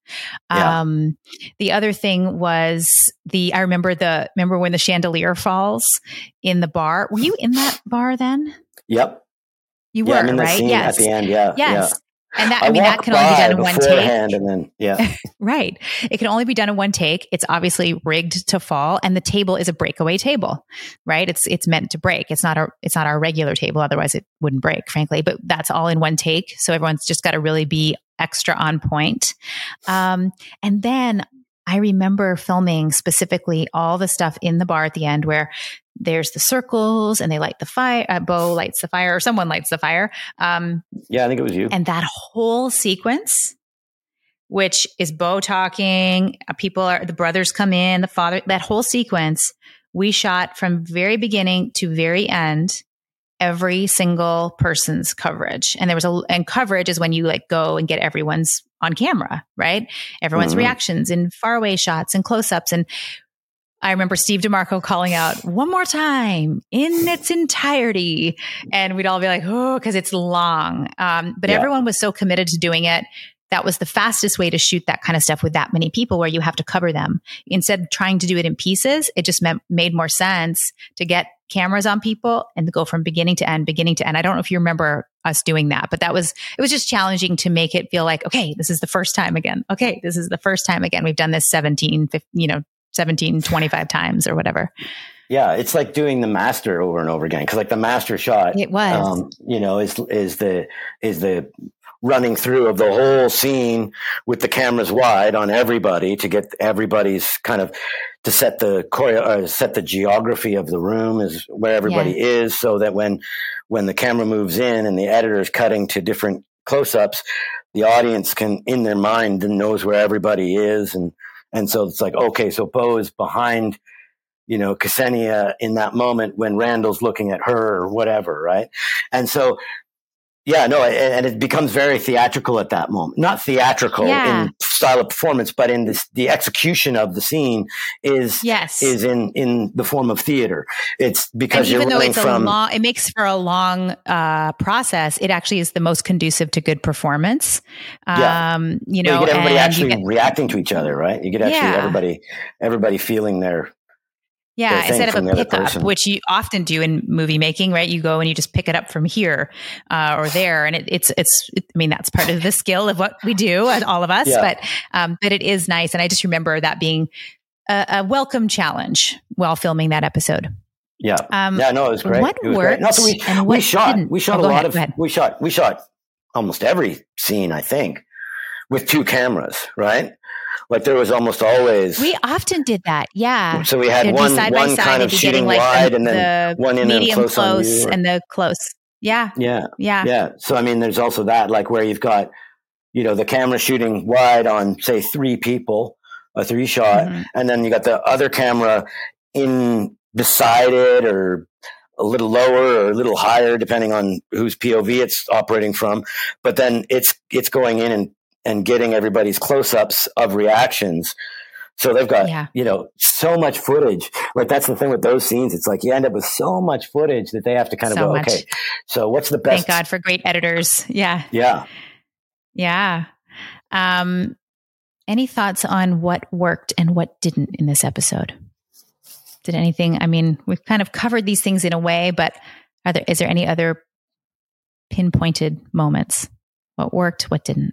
Yeah. Um, the other thing was the, I remember the, remember when the chandelier falls in the bar. Were you in that bar then? Yep. You yeah, were, I'm in the right? scene Yes. at the end. Yeah. Yes. Yeah. And that, I, I mean, that walk can only be by done in one take. beforehand and then, yeah. Right. It can only be done in one take. It's obviously rigged to fall, and the table is a breakaway table, right? It's it's meant to break. It's not a it's not our regular table. Otherwise, it wouldn't break, frankly. But that's all in one take. So everyone's just got to really be extra on point. Um, and then I remember filming specifically all the stuff in the bar at the end where there's the circles and they light the fire. Uh, Bo lights the fire, or someone lights the fire. Um, yeah, I think it was you. And that whole sequence, which is Bo talking, uh, people are, the brothers come in, the father, that whole sequence, we shot from very beginning to very end, every single person's coverage. And there was a, and coverage is when you like go and get everyone's on camera, right? Everyone's mm-hmm. reactions and faraway shots and close-ups. And I remember Steve DeMarco calling out one more time in its entirety. And we'd all be like, oh, because it's long. Um, but yeah. everyone was so committed to doing it. That was the fastest way to shoot that kind of stuff with that many people where you have to cover them. Instead of trying to do it in pieces, it just meant, made more sense to get cameras on people and to go from beginning to end, beginning to end. I don't know if you remember us doing that, but that was, it was just challenging to make it feel like, okay, this is the first time again. Okay, this is the first time again. We've done this seventeen, fifteen, you know, seventeen, twenty-five times or whatever. Yeah, it's like doing the master over and over again. Cause like the master shot, it was, um, you know, is, is the, is the running through of the whole scene with the cameras wide on everybody to get everybody's kind of, to set the choreo, uh, set the geography of the room is where everybody yeah. is, so that when, when the camera moves in and the editor is cutting to different close-ups, the audience can, in their mind, knows where everybody is. And, and so it's like, okay, so Bo is behind, you know, Ksenia in that moment when Randall's looking at her or whatever. Right. And so, yeah, no, and it becomes very theatrical at that moment. Not theatrical yeah. in style of performance, but in this, the execution of the scene is yes. is in, in the form of theater. It's because and even you're though it's from, a long, it makes for a long uh, process. It actually is the most conducive to good performance. Um, yeah. you know, well, you get everybody actually get, reacting to each other, right? You get actually yeah. everybody everybody feeling their. Yeah, instead of a pickup, which you often do in movie making, right? You go and you just pick it up from here uh, or there, and it, it's it's. It, I mean, that's part of the skill of what we do, all of us. Yeah. But um, but it is nice, and I just remember that being a, a welcome challenge while filming that episode. Yeah, um, yeah, no, it was great. What it was worked? Great. No, so we and we shot didn't. we shot oh, a lot ahead, of we shot we shot almost every scene, I think, with two cameras, right? Like there was almost always. We often did that, yeah. So we had There'd one side one side, kind of shooting like wide, the, and then the one in medium and close, close on you, and the close. Yeah, yeah, yeah, yeah. So I mean, there's also that, like where you've got, you know, the camera shooting wide on say three people, a three shot, mm-hmm. and then you got the other camera in beside it, or a little lower or a little higher, depending on whose P O V it's operating from. But then it's it's going in and and getting everybody's close-ups of reactions. So they've got, yeah. you know, so much footage. Like that's the thing with those scenes. It's like you end up with so much footage that they have to kind of so go, much. okay, so what's the best? Thank God for great editors. Yeah. Yeah. Yeah. Um, any thoughts on what worked and what didn't in this episode? Did anything, I mean, we've kind of covered these things in a way, but are there, is there any other pinpointed moments? What worked, what didn't?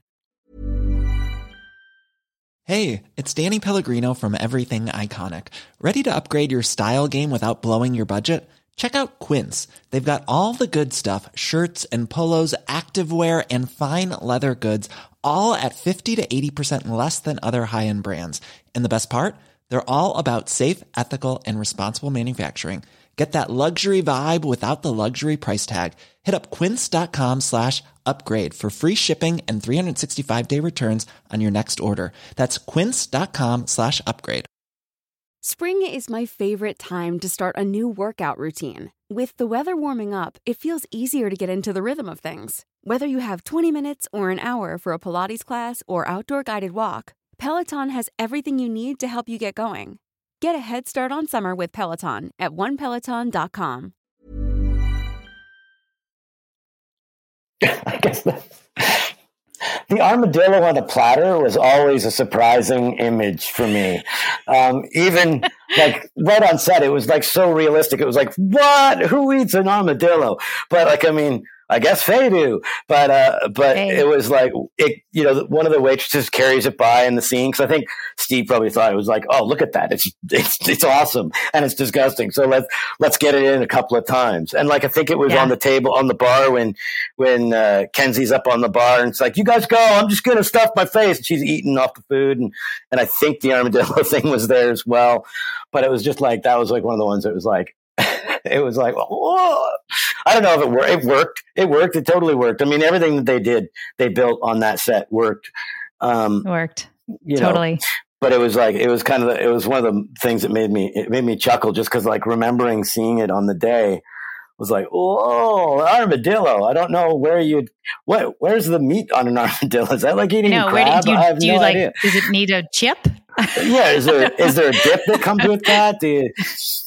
Hey, it's Danny Pellegrino from Everything Iconic. Ready to upgrade your style game without blowing your budget? Check out Quince. They've got all the good stuff, shirts and polos, activewear, and fine leather goods, all at fifty to eighty percent less than other high-end brands. And the best part? They're all about safe, ethical, and responsible manufacturing. Get that luxury vibe without the luxury price tag. Hit up quince.com slash upgrade for free shipping and three sixty-five day returns on your next order. That's quince.com slash upgrade. Spring is my favorite time to start a new workout routine. With the weather warming up, it feels easier to get into the rhythm of things. Whether you have twenty minutes or an hour for a Pilates class or outdoor guided walk, Peloton has everything you need to help you get going. Get a head start on summer with Peloton at one peloton dot com. I guess that, the armadillo on a platter was always a surprising image for me. Um, even like right on set, it was like so realistic. It was like, what? Who eats an armadillo? But like, I mean, I guess Faye do, but uh, but Faye. It was like it. You know, one of the waitresses carries it by in the scene because I think Steve probably thought it was like, oh, look at that, it's it's it's awesome and it's disgusting. So let's let's get it in a couple of times. And like I think it was Yeah. on the table on the bar when when uh, Kenzie's up on the bar and it's like, you guys go, I'm just gonna stuff my face. And she's eating off the food and and I think the armadillo thing was there as well. But it was just like that was like one of the ones that was like. It was like, whoa. I don't know if it worked. It worked. It worked. It totally worked. I mean, everything that they did, they built on that set worked. Um, It worked. you know, Totally. but it was like, it was kind of, the, it was one of the things that made me, it made me chuckle just because like remembering seeing it on the day was like, oh, armadillo. I don't know where you'd, what, where's the meat on an armadillo? Is that like eating No, crab? where do, do you, I have do you no like, idea. does it need a chip? Yeah, is there is there a dip that comes with that? Do you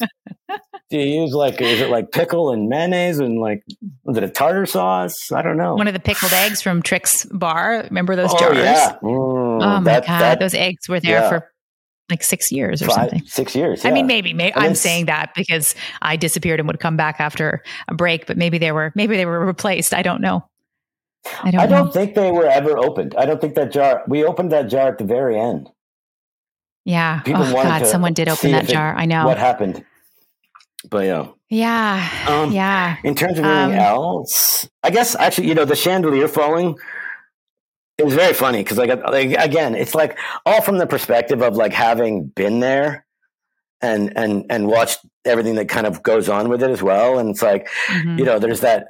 do you use like is it like pickle and mayonnaise and like was it a tartar sauce? I don't know. One of the pickled eggs from Trick's bar. Remember those oh jars? yeah, Mm, Oh my that- God. that- those eggs were there yeah. for like six years or five, something. six years. I yeah. mean, maybe, maybe And I'm it's- saying that because I disappeared and would come back after a break, but maybe they were, maybe they were replaced. I don't know. I don't I know. don't think they were ever opened. I don't think that jar. We opened that jar at the very end. Yeah. People Oh wanted God, to someone did see open that if it- jar. I know. what happened. But yeah. Yeah. Um, yeah. In terms of anything Um, else, I guess actually, you know, the chandelier falling. It was very funny because, like, like, again, it's like all from the perspective of like having been there and and and watched everything that kind of goes on with it as well. And it's like, Mhm. you know, there's that.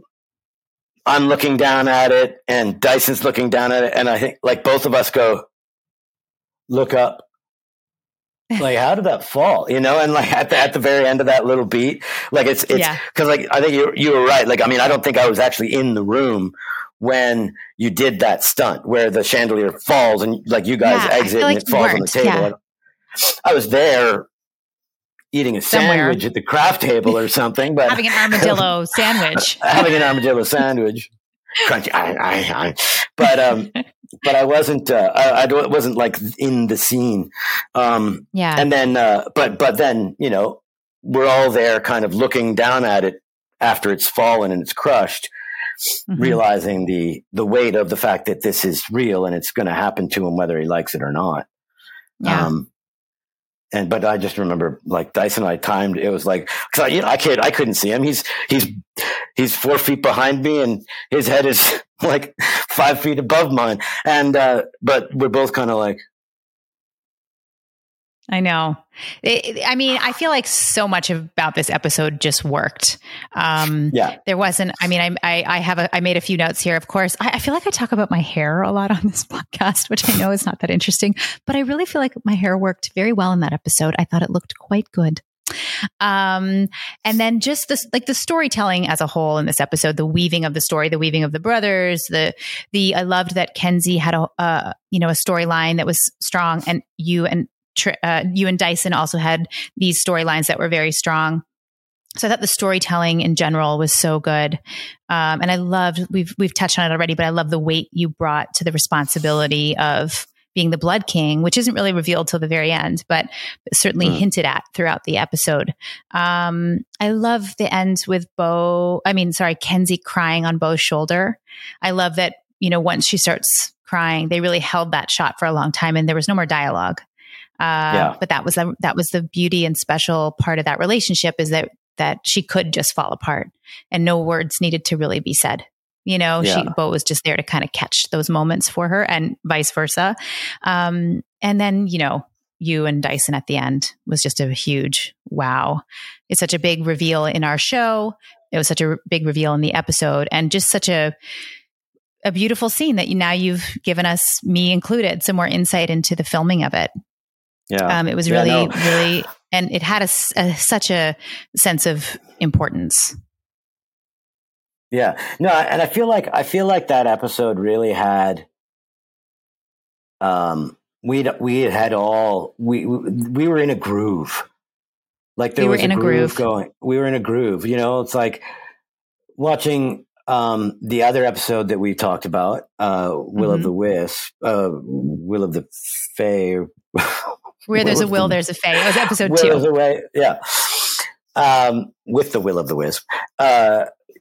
I'm looking down at it, and Dyson's looking down at it, and I think like both of us go, look up. Like, how did that fall? You know, and like at the at the very end of that little beat, like it's it's Yeah. because like I think you you were right. Like, I mean, I don't think I was actually in the room when you did that stunt where the chandelier falls and like you guys Yeah, I exit feel and like it you falls on the weren't, table. yeah. And I was there eating a Somewhere. sandwich at the craft table or something, but Having an armadillo sandwich. having an armadillo sandwich, crunchy. I, I, I. But um, but I wasn't. Uh, I, I don't- wasn't like in the scene. Um, Yeah. and then, uh, but but then you know, we're all there, kind of looking down at it after it's fallen and it's crushed, Mhm. realizing the the weight of the fact that this is real and it's going to happen to him whether he likes it or not. Yeah. Um, and but I just remember like Dyson and I timed. It was like because I, you know, I can't. I couldn't see him. He's he's he's four feet behind me, and his head is like five feet above mine. And uh, but we're both kind of like, I know. It, I mean, I feel like so much about this episode just worked. Um, yeah, There wasn't, I mean, I, I, I have a, I made a few notes here, of course. I, I feel like I talk about my hair a lot on this podcast, which I know is not that interesting, but I really feel like my hair worked very well in that episode. I thought it looked quite good. Um, and then just this, like the storytelling as a whole in this episode, the weaving of the story, the weaving of the brothers, the, the, I loved that Kenzie had a, uh, you know, a storyline that was strong, and you and, uh, you and Dyson also had these storylines that were very strong. So I thought the storytelling in general was so good. Um, and I loved, we've, we've touched on it already, but I love the weight you brought to the responsibility of being the Blood King, which isn't really revealed till the very end, but certainly Mm. hinted at throughout the episode. Um, I love the end with Bo, I mean, sorry, Kenzie crying on Bo's shoulder. I love that, you know, once she starts crying, they really held that shot for a long time and there was no more dialogue. Uh, Yeah. But that was the, that was the beauty and special part of that relationship, is that that she could just fall apart and no words needed to really be said. You know, Yeah. she Bo was just there to kind of catch those moments for her, and vice versa. Um, and then, you know, you and Dyson at the end was just a huge wow. It's such a big reveal in our show. It was such a big reveal in the episode, and just such a a beautiful scene that you now you've given us, me included, some more insight into the filming of it. yeah. Um, it was Yeah, really, no. really, and it had a, s- a- such a sense of importance. Yeah, no, and I feel like I feel like that episode really had. Um, we we had all we we were in a groove, like there We were was in a a groove, groove. going. We were in a groove, you know. It's like watching Um, the other episode that we talked about, uh, Will Mm-hmm. of the Wisp, uh, Will of the Fae. Where there's a will, the, there's a Fae. It was episode will two. Of the way, yeah. Um, with the Will of the Wisp. Uh,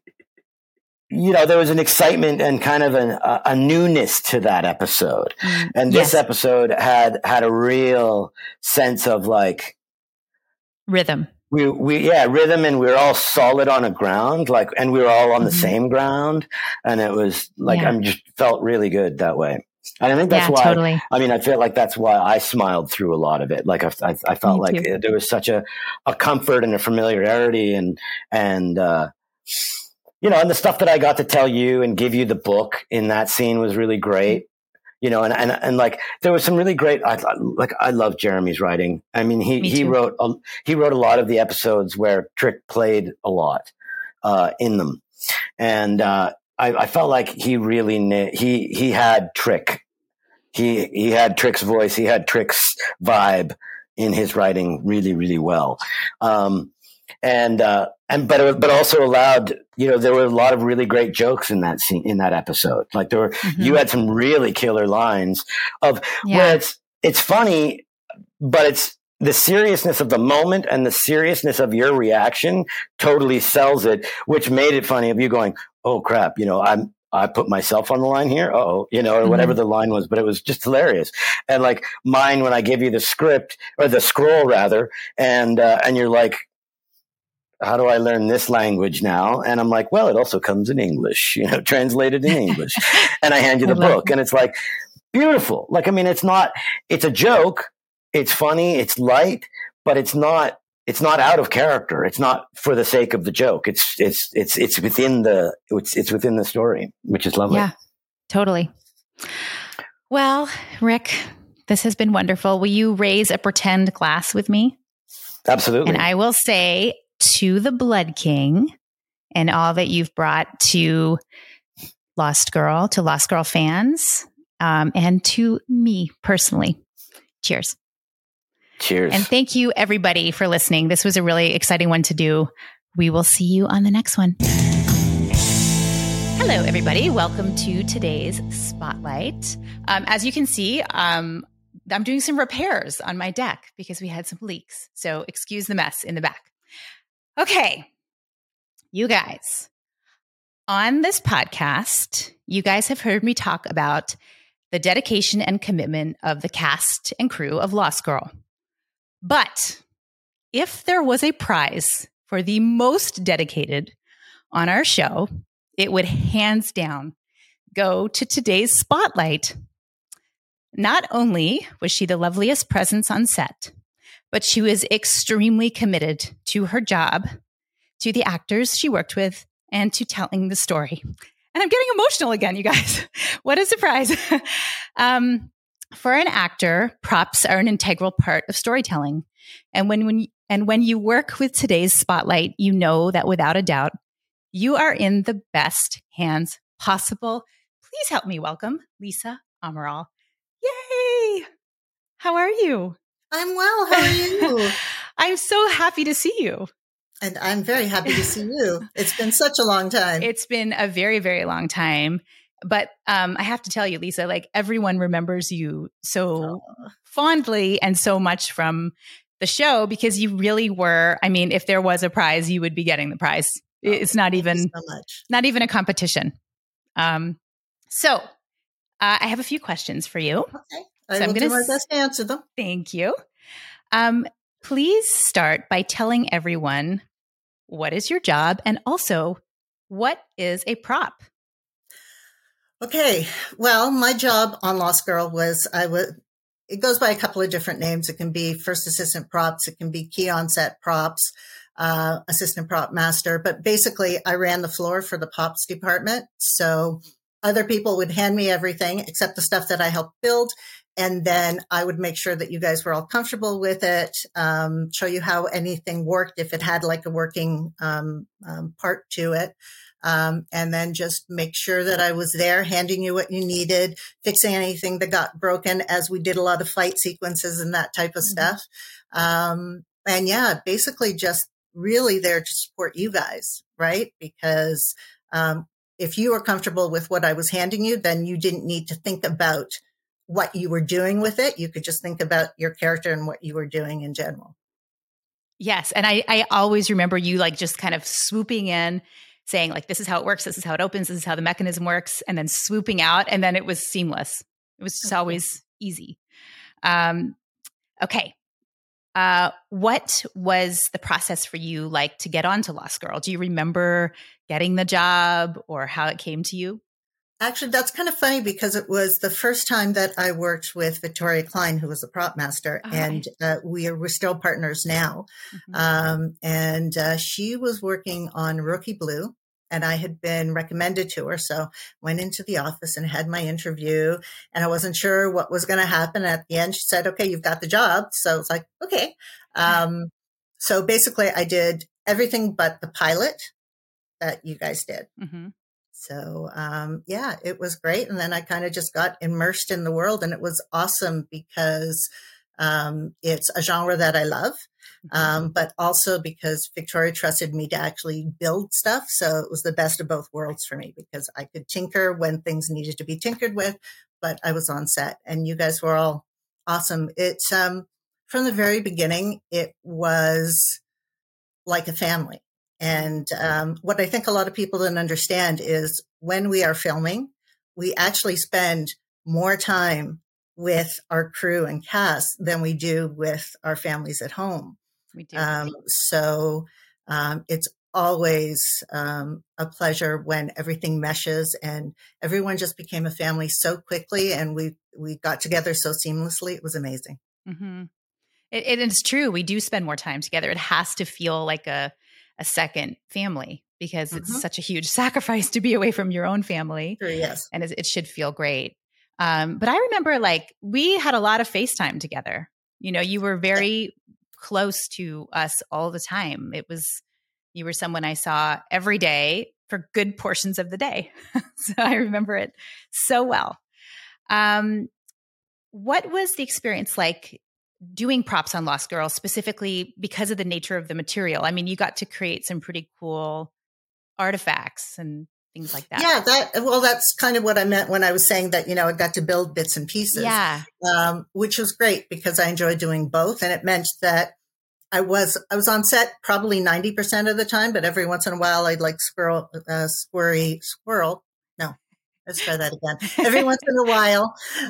you know, there was an excitement and kind of an, a, a newness to that episode. Mm, and this yes. episode had, had a real sense of like rhythm. We, we, yeah, rhythm, and we were all solid on a ground, like, and we were all on the mm-hmm. same ground. And it was like, yeah. I just felt really good that way. And I think that's yeah, why, totally. I mean, I feel like that's why I smiled through a lot of it. Like I, I, I felt Me like it, there was such a, a comfort and a familiarity and, and, uh, you know, and the stuff that I got to tell you and give you the book in that scene was really great. You know, and, and, and like, there was some really great, I, like, I love Jeremy's writing. I mean, he, he wrote, a, he wrote a lot of the episodes where Trick played a lot, uh, in them. And, uh, I, I felt like he really, he, he had Trick. He, he had Trick's voice. He had Trick's vibe in his writing really, really well. Um, and, uh, and, but, it, but also allowed, you know, there were a lot of really great jokes in that scene, in that episode. Like there were, mm-hmm. you had some really killer lines of yeah. where it's, it's funny, but it's the seriousness of the moment and the seriousness of your reaction totally sells it, which made it funny of you going, oh crap, you know, I'm, I put myself on the line here. Oh, you know, or whatever mm-hmm. the line was, but it was just hilarious. And like mine, when I give you the script or the scroll rather, and, uh, and you're like, how do I learn this language now? And I'm like, well, it also comes in English, you know, translated in English. And I hand you the book, it. And it's like beautiful. Like, I mean, it's not, it's a joke. It's funny. It's light, but it's not, it's not out of character. It's not for the sake of the joke. It's, it's, it's, it's within the, it's, it's within the story, which is lovely. Yeah, totally. Well, Rick, this has been wonderful. Will you raise a pretend glass with me? Absolutely. And I will say, to the Blood King and all that you've brought to Lost Girl, to Lost Girl fans, um, and to me personally. Cheers. Cheers. And thank you, everybody, for listening. This was a really exciting one to do. We will see you on the next one. Hello, everybody. Welcome to today's Spotlight. Um, as you can see, um, I'm doing some repairs on my deck because we had some leaks. So excuse the mess in the back. Okay, you guys, on this podcast, you guys have heard me talk about the dedication and commitment of the cast and crew of Lost Girl. But if there was a prize for the most dedicated on our show, it would hands down go to today's Spotlight. Not only was she the loveliest presence on set, but she was extremely committed to her job, to the actors she worked with, and to telling the story. And I'm getting emotional again, you guys. What a surprise. um, for an actor, props are an integral part of storytelling. And when, when, and when you work with today's Spotlight, you know that without a doubt, you are in the best hands possible. Please help me welcome Lisa Amaral. Yay! How are you? I'm well. How are you? I'm so happy to see you. And I'm very happy to see you. It's been such a long time. It's been a very, very long time. But um, I have to tell you, Lisa, like everyone remembers you so oh. fondly and so much from the show because you really were. I mean, if there was a prize, you would be getting the prize. Oh, it's not even so much. Not even a competition. Um, so uh, I have a few questions for you. Okay. I so will I'm gonna do my best to answer them. Thank you. Um, please start by telling everyone what is your job and also what is a prop? Okay. Well, my job on Lost Girl was I was. It goes by a couple of different names. It can be first assistant props. It can be key on set props, uh, assistant prop master. But basically, I ran the floor for the props department. So other people would hand me everything except the stuff that I helped build. And then I would make sure that you guys were all comfortable with it, um, show you how anything worked if it had like a working um, um, part to it. Um, and then just make sure that I was there handing you what you needed, fixing anything that got broken as we did a lot of fight sequences and that type of mm-hmm. stuff. Um, and yeah, basically just really there to support you guys, right? Because um, if you were comfortable with what I was handing you, then you didn't need to think about what you were doing with it. You could just think about your character and what you were doing in general. Yes. And I, I always remember you like just kind of swooping in, saying like, this is how it works. This is how it opens. This is how the mechanism works. And then swooping out. And then it was seamless. It was just Okay. always easy. Um, okay. Uh, what was the process for you like to get onto Lost Girl? Do you remember getting the job or how it came to you? Actually, that's kind of funny because it was the first time that I worked with Victoria Klein, who was the prop master, Oh, and uh, we are we're still partners now. Mm-hmm. Um, and uh, she was working on Rookie Blue, and I had been recommended to her. So went into the office and had my interview, and I wasn't sure what was going to happen. At the end, she said, "Okay, you've got the job." So it's like, okay. Um, so basically, I did everything but the pilot that you guys did. Mm-hmm. So, um, yeah, it was great. And then I kind of just got immersed in the world, and it was awesome because, um, it's a genre that I love. Um, but also because Victoria trusted me to actually build stuff. So it was the best of both worlds for me because I could tinker when things needed to be tinkered with, but I was on set and you guys were all awesome. It's, um, from the very beginning, it was like a family. And um, what I think a lot of people don't understand is when we are filming, we actually spend more time with our crew and cast than we do with our families at home. We do. Um, so um, it's always um, a pleasure when everything meshes and everyone just became a family so quickly, and we we got together so seamlessly. It was amazing. Mm-hmm. It, it is true. We do spend more time together. It has to feel like a a second family because it's Mm-hmm. such a huge sacrifice to be away from your own family. Sure, yes. And it, it should feel great. Um, but I remember like we had a lot of FaceTime together. You know, you were very close to us all the time. It was, you were someone I saw every day for good portions of the day. So I remember it so well. Um, what was the experience like doing props on Lost Girl, specifically because of the nature of the material? I mean, you got to create some pretty cool artifacts and things like that. Yeah, that well, that's kind of what I meant when I was saying that, you know, I got to build bits and pieces. Yeah. Um, which was great because I enjoyed doing both. And it meant that I was I was on set probably ninety percent of the time, but every once in a while I'd like squirrel, uh, squirry, squirrel. No, let's try that again. Every once in a while,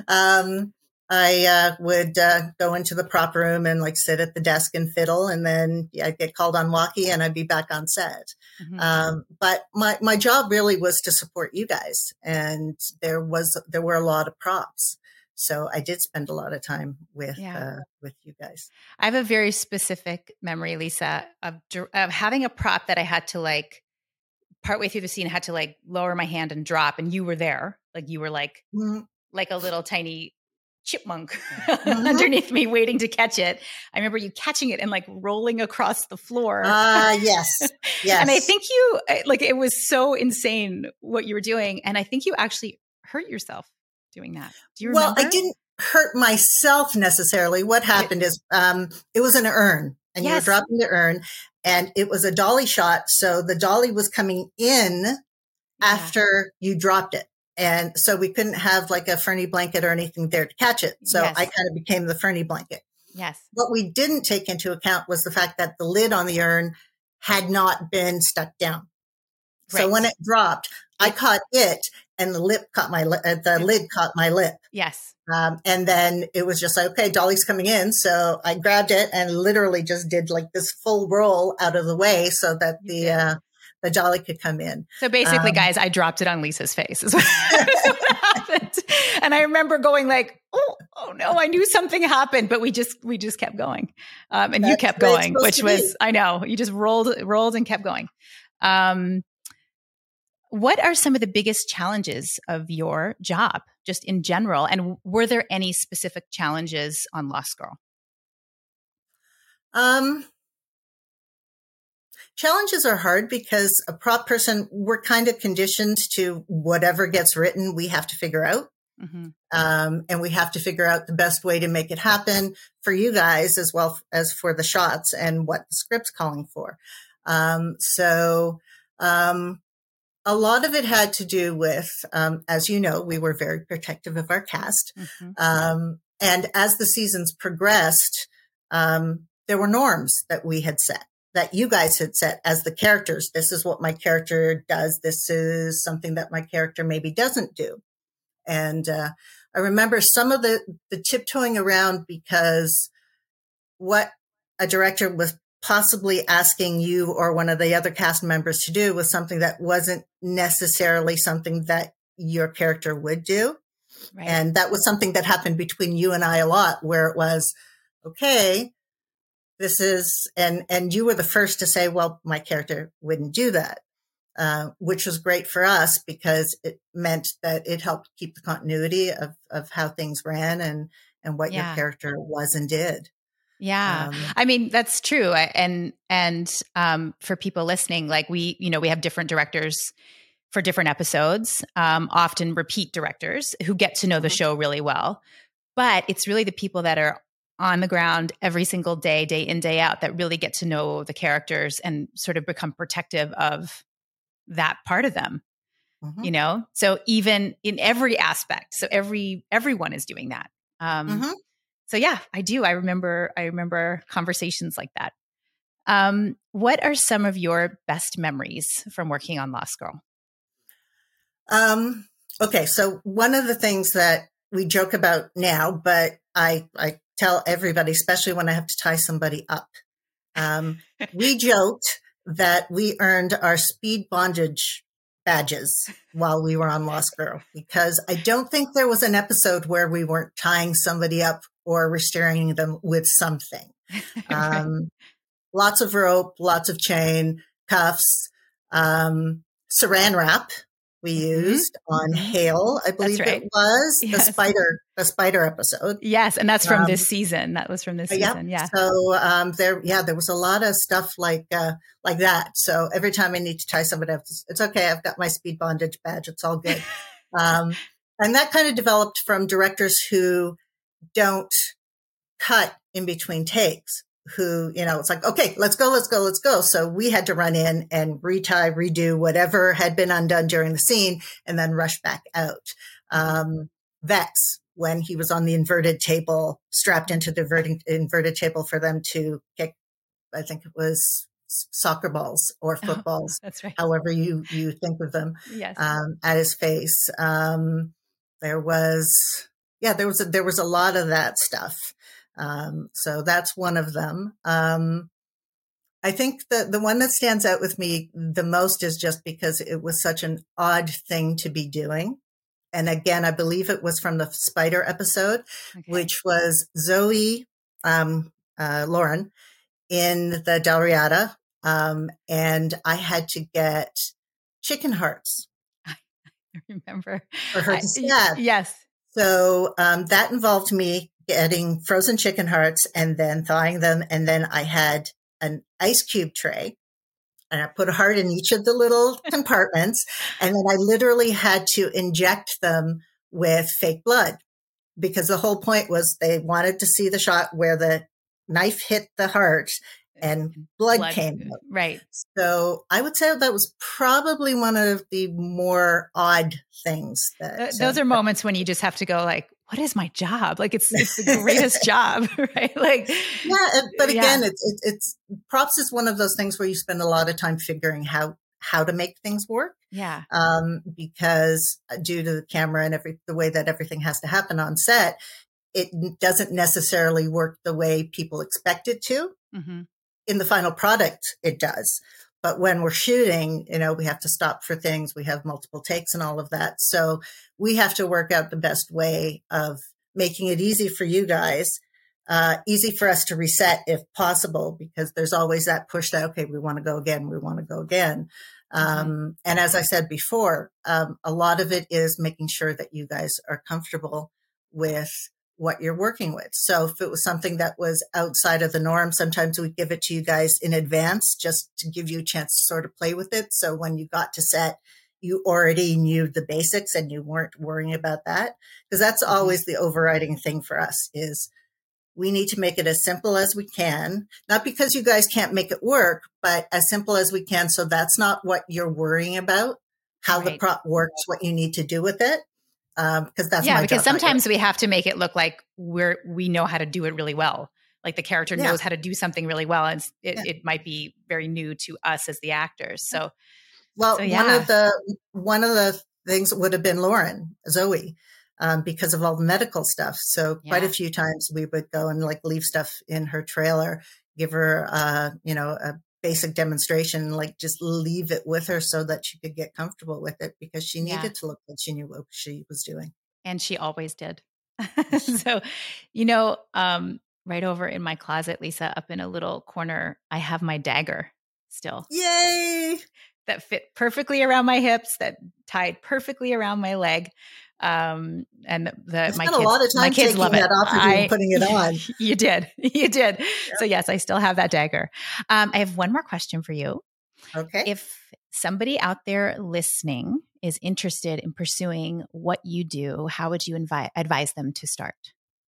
um, I uh, would uh, go into the prop room and like sit at the desk and fiddle, and then yeah, I'd get called on walkie and I'd be back on set. Mm-hmm. Um, but my, my job really was to support you guys, and there was there were a lot of props, so I did spend a lot of time with Yeah. uh, with you guys. I have a very specific memory, Lisa, of, of having a prop that I had to like partway through the scene, had to like lower my hand and drop, and you were there, like you were like Mm-hmm. like a little tiny chipmunk Mm-hmm. underneath me waiting to catch it. I remember you catching it and like rolling across the floor. Ah, uh, yes, yes. And I think you, like, it was so insane what you were doing. And I think you actually hurt yourself doing that. Do you remember? Well, I didn't hurt myself necessarily. What happened is um, it was an urn, and Yes. you were dropping the urn, and it was a dolly shot. So the dolly was coming in Yeah. after you dropped it. And so we couldn't have like a Fernie blanket or anything there to catch it. So Yes. I kind of became the Fernie blanket. Yes. What we didn't take into account was the fact that the lid on the urn had not been stuck down. So Right. when it dropped, I caught it, and the lip caught my li- uh, the lid caught my lip. Yes. Um, and then it was just like, okay, dolly's coming in. So I grabbed it and literally just did like this full roll out of the way so that You the did. uh, the dolly could come in. So basically, Um, guys, I dropped it on Lisa's face is what, is what happened. And I remember going like, oh, oh no, I knew something happened, but we just, we just kept going. Um, and you That's kept the way it's going, supposed which to was, be. I know, you just rolled, rolled and kept going. Um, what are some of the biggest challenges of your job, just in general? And were there any specific challenges on Lost Girl? Um, challenges are hard because a prop person, we're kind of conditioned to whatever gets written, we have to figure out. Mm-hmm. Um, and we have to figure out the best way to make it happen for you guys as well as for the shots and what the script's calling for. Um, so, um, a lot of it had to do with, um, as you know, we were very protective of our cast. Mm-hmm. Um, and as the seasons progressed, um, there were norms that we had set, that you guys had set as the characters. This is what my character does. This is something that my character maybe doesn't do. And uh, I remember some of the, the tiptoeing around, because what a director was possibly asking you or one of the other cast members to do was something that wasn't necessarily something that your character would do. Right. And that was something that happened between you and I a lot, where it was, okay, this is, and, and you were the first to say, well, my character wouldn't do that, uh, which was great for us because it meant that it helped keep the continuity of, of how things ran and, and what yeah. your character was and did. Yeah. Um, I mean, that's true. And, and, um, for people listening, like we, you know, we have different directors for different episodes, um, often repeat directors who get to know the show really well, but it's really the people that are on the ground every single day, day in, day out, that really get to know the characters and sort of become protective of that part of them, mm-hmm. you know? So even in every aspect, so every, everyone is doing that. Um, mm-hmm. So yeah, I do. I remember, I remember conversations like that. Um, what are some of your best memories from working on Lost Girl? Um, okay. So one of the things that we joke about now, but I, I tell everybody, especially when I have to tie somebody up, um, we joked that we earned our speed bondage badges while we were on Lost Girl, because I don't think there was an episode where we weren't tying somebody up or restraining them with something. Um, lots of rope, lots of chain, cuffs, um, saran wrap we used mm-hmm. on Hale, I believe right. it was, yes. the spider, the spider episode. Yes, and that's from um, this season. That was from this season, yeah. yeah. So um, there, yeah, there was a lot of stuff like uh, like that. So every time I need to tie somebody up, it's, it's okay, I've got my speed bondage badge, it's all good. um, and that kind of developed from directors who don't cut in between takes, who, you know, it's like, okay, let's go, let's go, let's go. So we had to run in and retie, redo whatever had been undone during the scene and then rush back out. Um, Vex, when he was on the inverted table, strapped into the inverted, inverted table for them to kick, I think it was soccer balls or footballs, oh, that's right. however you, you think of them, yes. um, at his face. Um, there was, yeah, there was, a, there was a lot of that stuff. Um, so that's one of them. Um, I think that the one that stands out with me the most is just because it was such an odd thing to be doing. And again, I believe it was from the spider episode, okay. which was Zoe, um, uh, Lauren in the Dalriada. Um, and I had to get chicken hearts. I remember. For her to stab. I, yes. So, um, that involved me getting frozen chicken hearts and then thawing them. And then I had an ice cube tray and I put a heart in each of the little compartments. And then I literally had to inject them with fake blood, because the whole point was they wanted to see the shot where the knife hit the heart and blood, blood came out. Right. So I would say that was probably one of the more odd things. That, Those uh, are moments when you just have to go like, what is my job? Like it's it's the greatest job, right? Like, yeah. But again, yeah. it's, it's, it's props is one of those things where you spend a lot of time figuring how, how to make things work. Yeah. Um, because due to the camera and every, the way that everything has to happen on set, it doesn't necessarily work the way people expect it to. Mm-hmm. In the final product, it does. But when we're shooting, you know, we have to stop for things. We have multiple takes and all of that. So we have to work out the best way of making it easy for you guys, uh, easy for us to reset if possible, because there's always that push that, okay, we want to go again. We want to go again. Mm-hmm. Um, and as I said before, um, a lot of it is making sure that you guys are comfortable with what you're working with. So if it was something that was outside of the norm, sometimes we give it to you guys in advance just to give you a chance to sort of play with it. So when you got to set, you already knew the basics and you weren't worrying about that. Because that's always the overriding thing for us is we need to make it as simple as we can, not because you guys can't make it work, but as simple as we can. So that's not what you're worrying about. how Right. the prop works, what you need to do with it. Um, because that's yeah, my because job, not sometimes yours. we have to make it look like we're we know how to do it really well. Like the character Yeah. knows how to do something really well, and it, Yeah. it might be very new to us as the actors. So, Well, so one yeah. of the one of the things would have been Lauren, Zoe, um, because of all the medical stuff. So quite Yeah. a few times we would go and like leave stuff in her trailer, give her, uh, you know, a basic demonstration, like just leave it with her so that she could get comfortable with it because she Yeah. needed to look like she knew what she was doing. And she always did. So, you know, um, right over in my closet, Lisa, up in a little corner, I have my dagger still. Yay! That fit perfectly around my hips, that tied perfectly around my leg. Um, and the, the I my spent kids, a lot of my time kids taking love it. that off of you and putting it on. You did, you did. So yes, I still have that dagger. Um, I have one more question for you. Okay. If somebody out there listening is interested in pursuing what you do, how would you invi- advise them to start?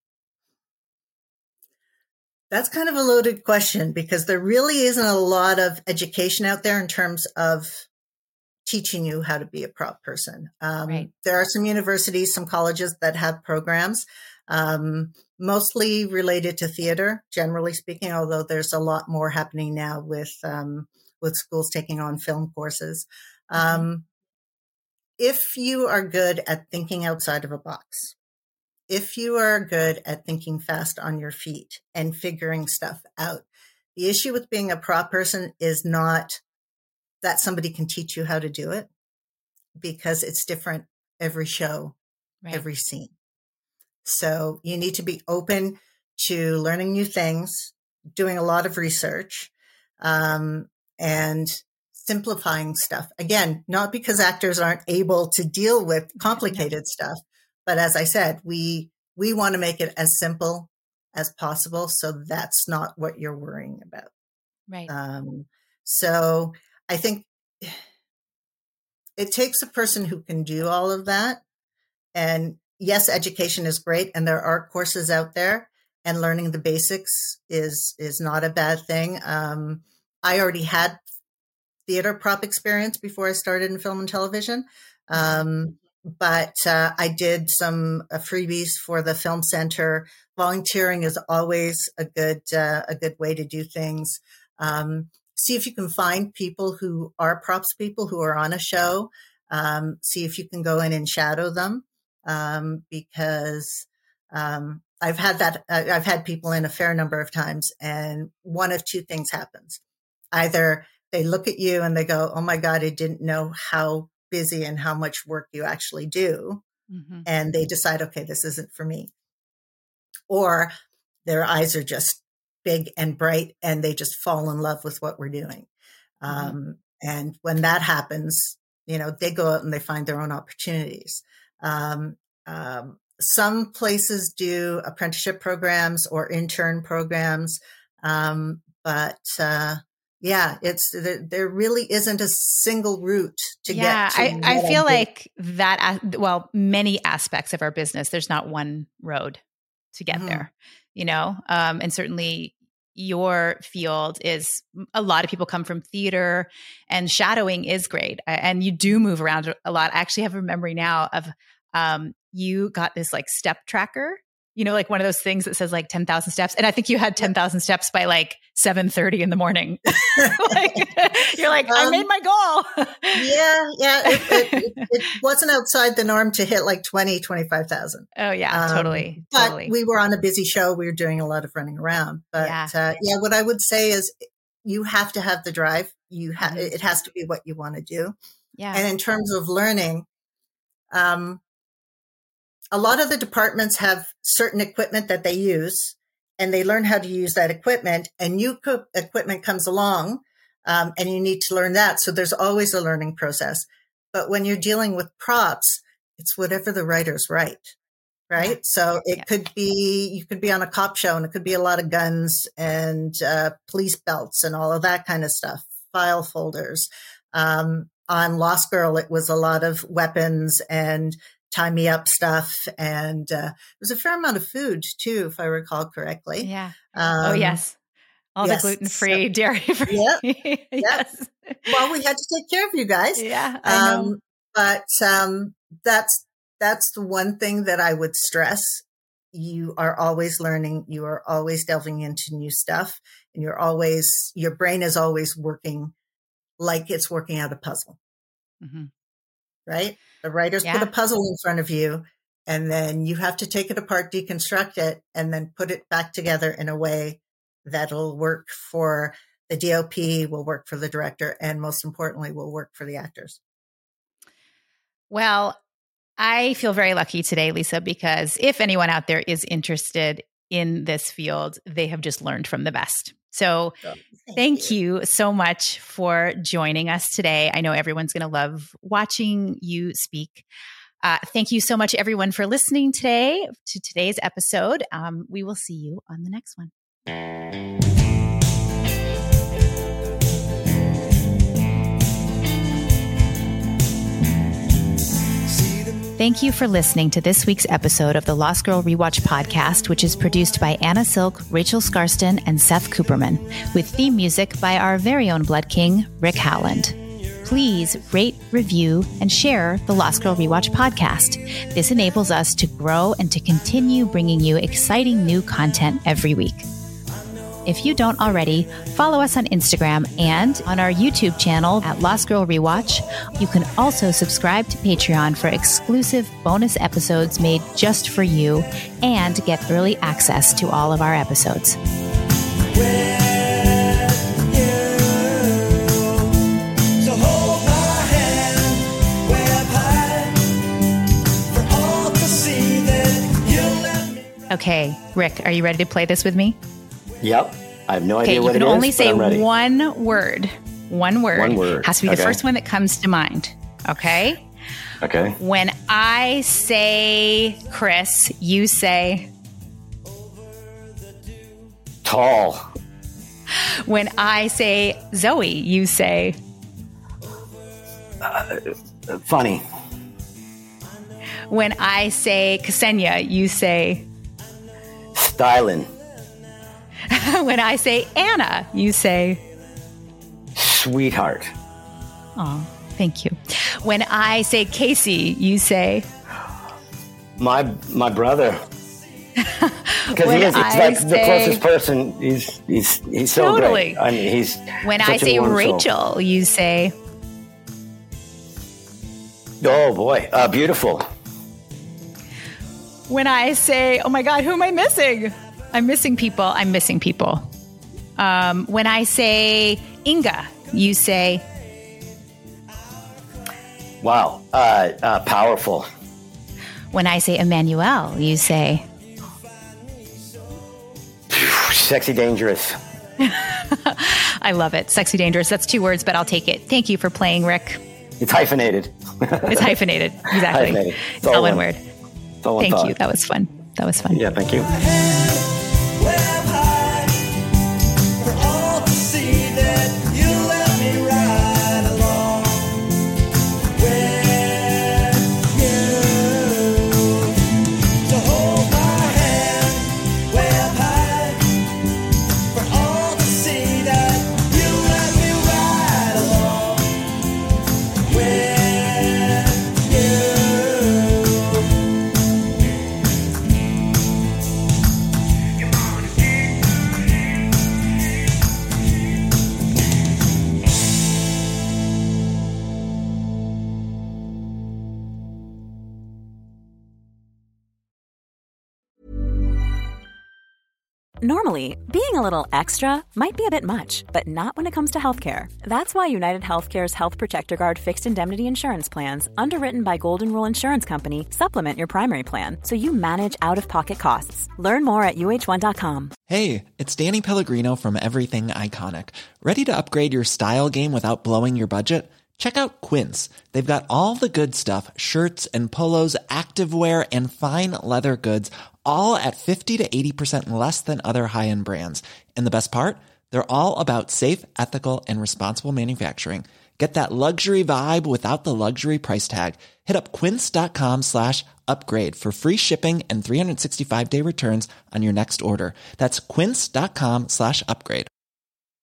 That's kind of a loaded question because there really isn't a lot of education out there in terms of teaching you how to be a prop person. Um, Right. There are some universities, some colleges that have programs, um, mostly related to theater, generally speaking, although there's a lot more happening now with, um, with schools taking on film courses. Um, Mm-hmm. If you are good at thinking outside of a box, if you are good at thinking fast on your feet and figuring stuff out, the issue with being a prop person is not that somebody can teach you how to do it because it's different every show, Right. every scene. So you need to be open to learning new things, doing a lot of research, um, and simplifying stuff. Again, not because actors aren't able to deal with complicated stuff, but as I said, we we want to make it as simple as possible. So that's not what you're worrying about. Right. Um, so I think it takes a person who can do all of that. And yes, education is great. And there are courses out there and learning the basics is, is not a bad thing. Um, I already had theater prop experience before I started in film and television. Um, but uh, I did some uh, freebies for the Film Center. Volunteering is always a good, uh, a good way to do things. Um, see if you can find people who are props people who are on a show. Um, see if you can go in and shadow them. Um, because, um, I've had that, uh, I've had people in a fair number of times and one of two things happens. Either they look at you and they go, oh my God, I didn't know how busy and how much work you actually do. Mm-hmm. And they decide, okay, this isn't for me. Or their eyes are just big and bright and they just fall in love with what we're doing. Mm-hmm. Um, and when that happens, you know, they go out and they find their own opportunities. Um, um, some places do apprenticeship programs or intern programs. Um, but, uh, yeah, it's, there, there really isn't a single route to yeah, get to. I, I what feel I'm doing. like that, well, many aspects of our business, there's not one road to get Mhm. there, you know? Um, and certainly your field is, a lot of people come from theater and shadowing is great. And you do move around a lot. I actually have a memory now of, um, you got this like step tracker, you know, like one of those things that says like ten thousand steps. And I think you had ten thousand steps by like seven thirty in the morning. Like, you're like, um, I made my goal. yeah. Yeah. It, it, it, it wasn't outside the norm to hit like twenty, twenty-five thousand. Oh yeah, um, totally. But totally. we were on a busy show. We were doing a lot of running around, but Yeah. uh, yeah, what I would say is you have to have the drive. You have, Mhm. it has to be what you want to do. Yeah. And in terms of learning, um, a lot of the departments have certain equipment that they use and they learn how to use that equipment and new co- equipment comes along um, and you need to learn that. So there's always a learning process. But when you're dealing with props, it's whatever the writers write, right? Yeah. So it Yeah. could be, you could be on a cop show and it could be a lot of guns and uh, police belts and all of that kind of stuff, file folders. Um, on Lost Girl, it was a lot of weapons and tie me up stuff. And uh, there was a fair amount of food too, if I recall correctly. Yeah. Um, oh yes. All yes, the gluten-free, so- dairy-free. Yep, Yes. Well, we had to take care of you guys. Yeah, I know. Um, But um, that's that's the one thing that I would stress. You are always learning. You are always delving into new stuff, and you're always your brain is always working like it's working out a puzzle. Mm-hmm. Right? The writers yeah. put a puzzle in front of you, and then you have to take it apart, deconstruct it, and then put it back together in a way that'll work for the D O P, will work for the director, and most importantly, will work for the actors. Well, I feel very lucky today, Lisa, because if anyone out there is interested in this field, they have just learned from the best. So oh, thank, thank you. you so much for joining us today. I know everyone's going to love watching you speak. Uh, thank you so much, everyone, for listening today to today's episode. Um, we will see you on the next one. Thank you for listening to this week's episode of the Lost Girl Rewatch podcast, which is produced by Anna Silk, Rachel Scarston, and Seth Cooperman, with theme music by our very own Blood King, Rick Howland. Please rate, review, and share the Lost Girl Rewatch podcast. This enables us to grow and to continue bringing you exciting new content every week. If you don't already, follow us on Instagram and on our YouTube channel at Lost Girl Rewatch. You can also subscribe to Patreon for exclusive bonus episodes made just for you and get early access to all of our episodes. Okay, Rick, are you ready to play this with me? Yep. I have no idea okay, what it is. You can only say one word. One word. One word. Has to be okay. the first one that comes to mind. Okay? Okay. When I say Chris, you say tall. When I say Zoe, you say uh, funny. When I say Ksenia, you say styling. When I say Anna, you say sweetheart. Oh, thank you. When I say Casey, you say my my brother. Because he is it's I like say, the closest person. He's he's he's so totally. great. I mean, he's when I say Rachel, soul. You say oh boy, uh, beautiful. When I say, oh my God, who am I missing? I'm missing people. I'm missing people. Um, when I say Inga, you say, wow, uh, uh, powerful. When I say Emmanuel, you say, sexy dangerous. I love it. Sexy dangerous. That's two words, but I'll take it. Thank you for playing, Rick. It's hyphenated. It's hyphenated. Exactly. Hyphenated. It's all one word. It's all one Thank thought. you. That was fun. That was fun. Yeah, thank you. Normally, being a little extra might be a bit much, but not when it comes to healthcare. That's why United Healthcare's Health Protector Guard fixed indemnity insurance plans, underwritten by Golden Rule Insurance Company, supplement your primary plan so you manage out-of-pocket costs. Learn more at U H one dot com. Hey, it's Danny Pellegrino from Everything Iconic. Ready to upgrade your style game without blowing your budget? Check out Quince. They've got all the good stuff, shirts and polos, activewear, and fine leather goods, all at fifty to eighty percent less than other high-end brands. And the best part? They're all about safe, ethical, and responsible manufacturing. Get that luxury vibe without the luxury price tag. Hit up quince.com slash upgrade for free shipping and three sixty-five day returns on your next order. That's quince.com slash upgrade.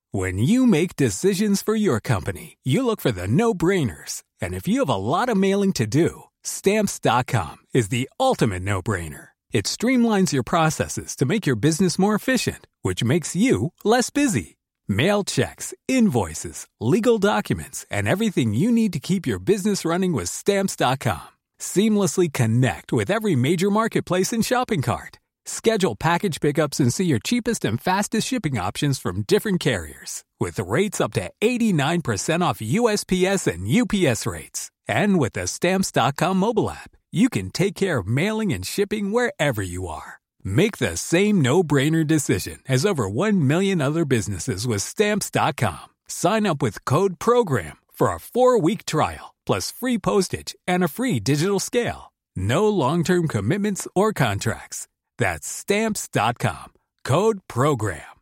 When you make decisions for your company, you look for the no-brainers. And if you have a lot of mailing to do, Stamps dot com is the ultimate no-brainer. It streamlines your processes to make your business more efficient, which makes you less busy. Mail checks, invoices, legal documents, and everything you need to keep your business running with Stamps dot com. Seamlessly connect with every major marketplace and shopping cart. Schedule package pickups and see your cheapest and fastest shipping options from different carriers, with rates up to eighty-nine percent off U S P S and U P S rates. And with the Stamps dot com mobile app, you can take care of mailing and shipping wherever you are. Make the same no-brainer decision as over one million other businesses with Stamps dot com. Sign up with code PROGRAM for a four-week trial, plus free postage and a free digital scale. No long-term commitments or contracts. That's Stamps dot com. Code PROGRAM.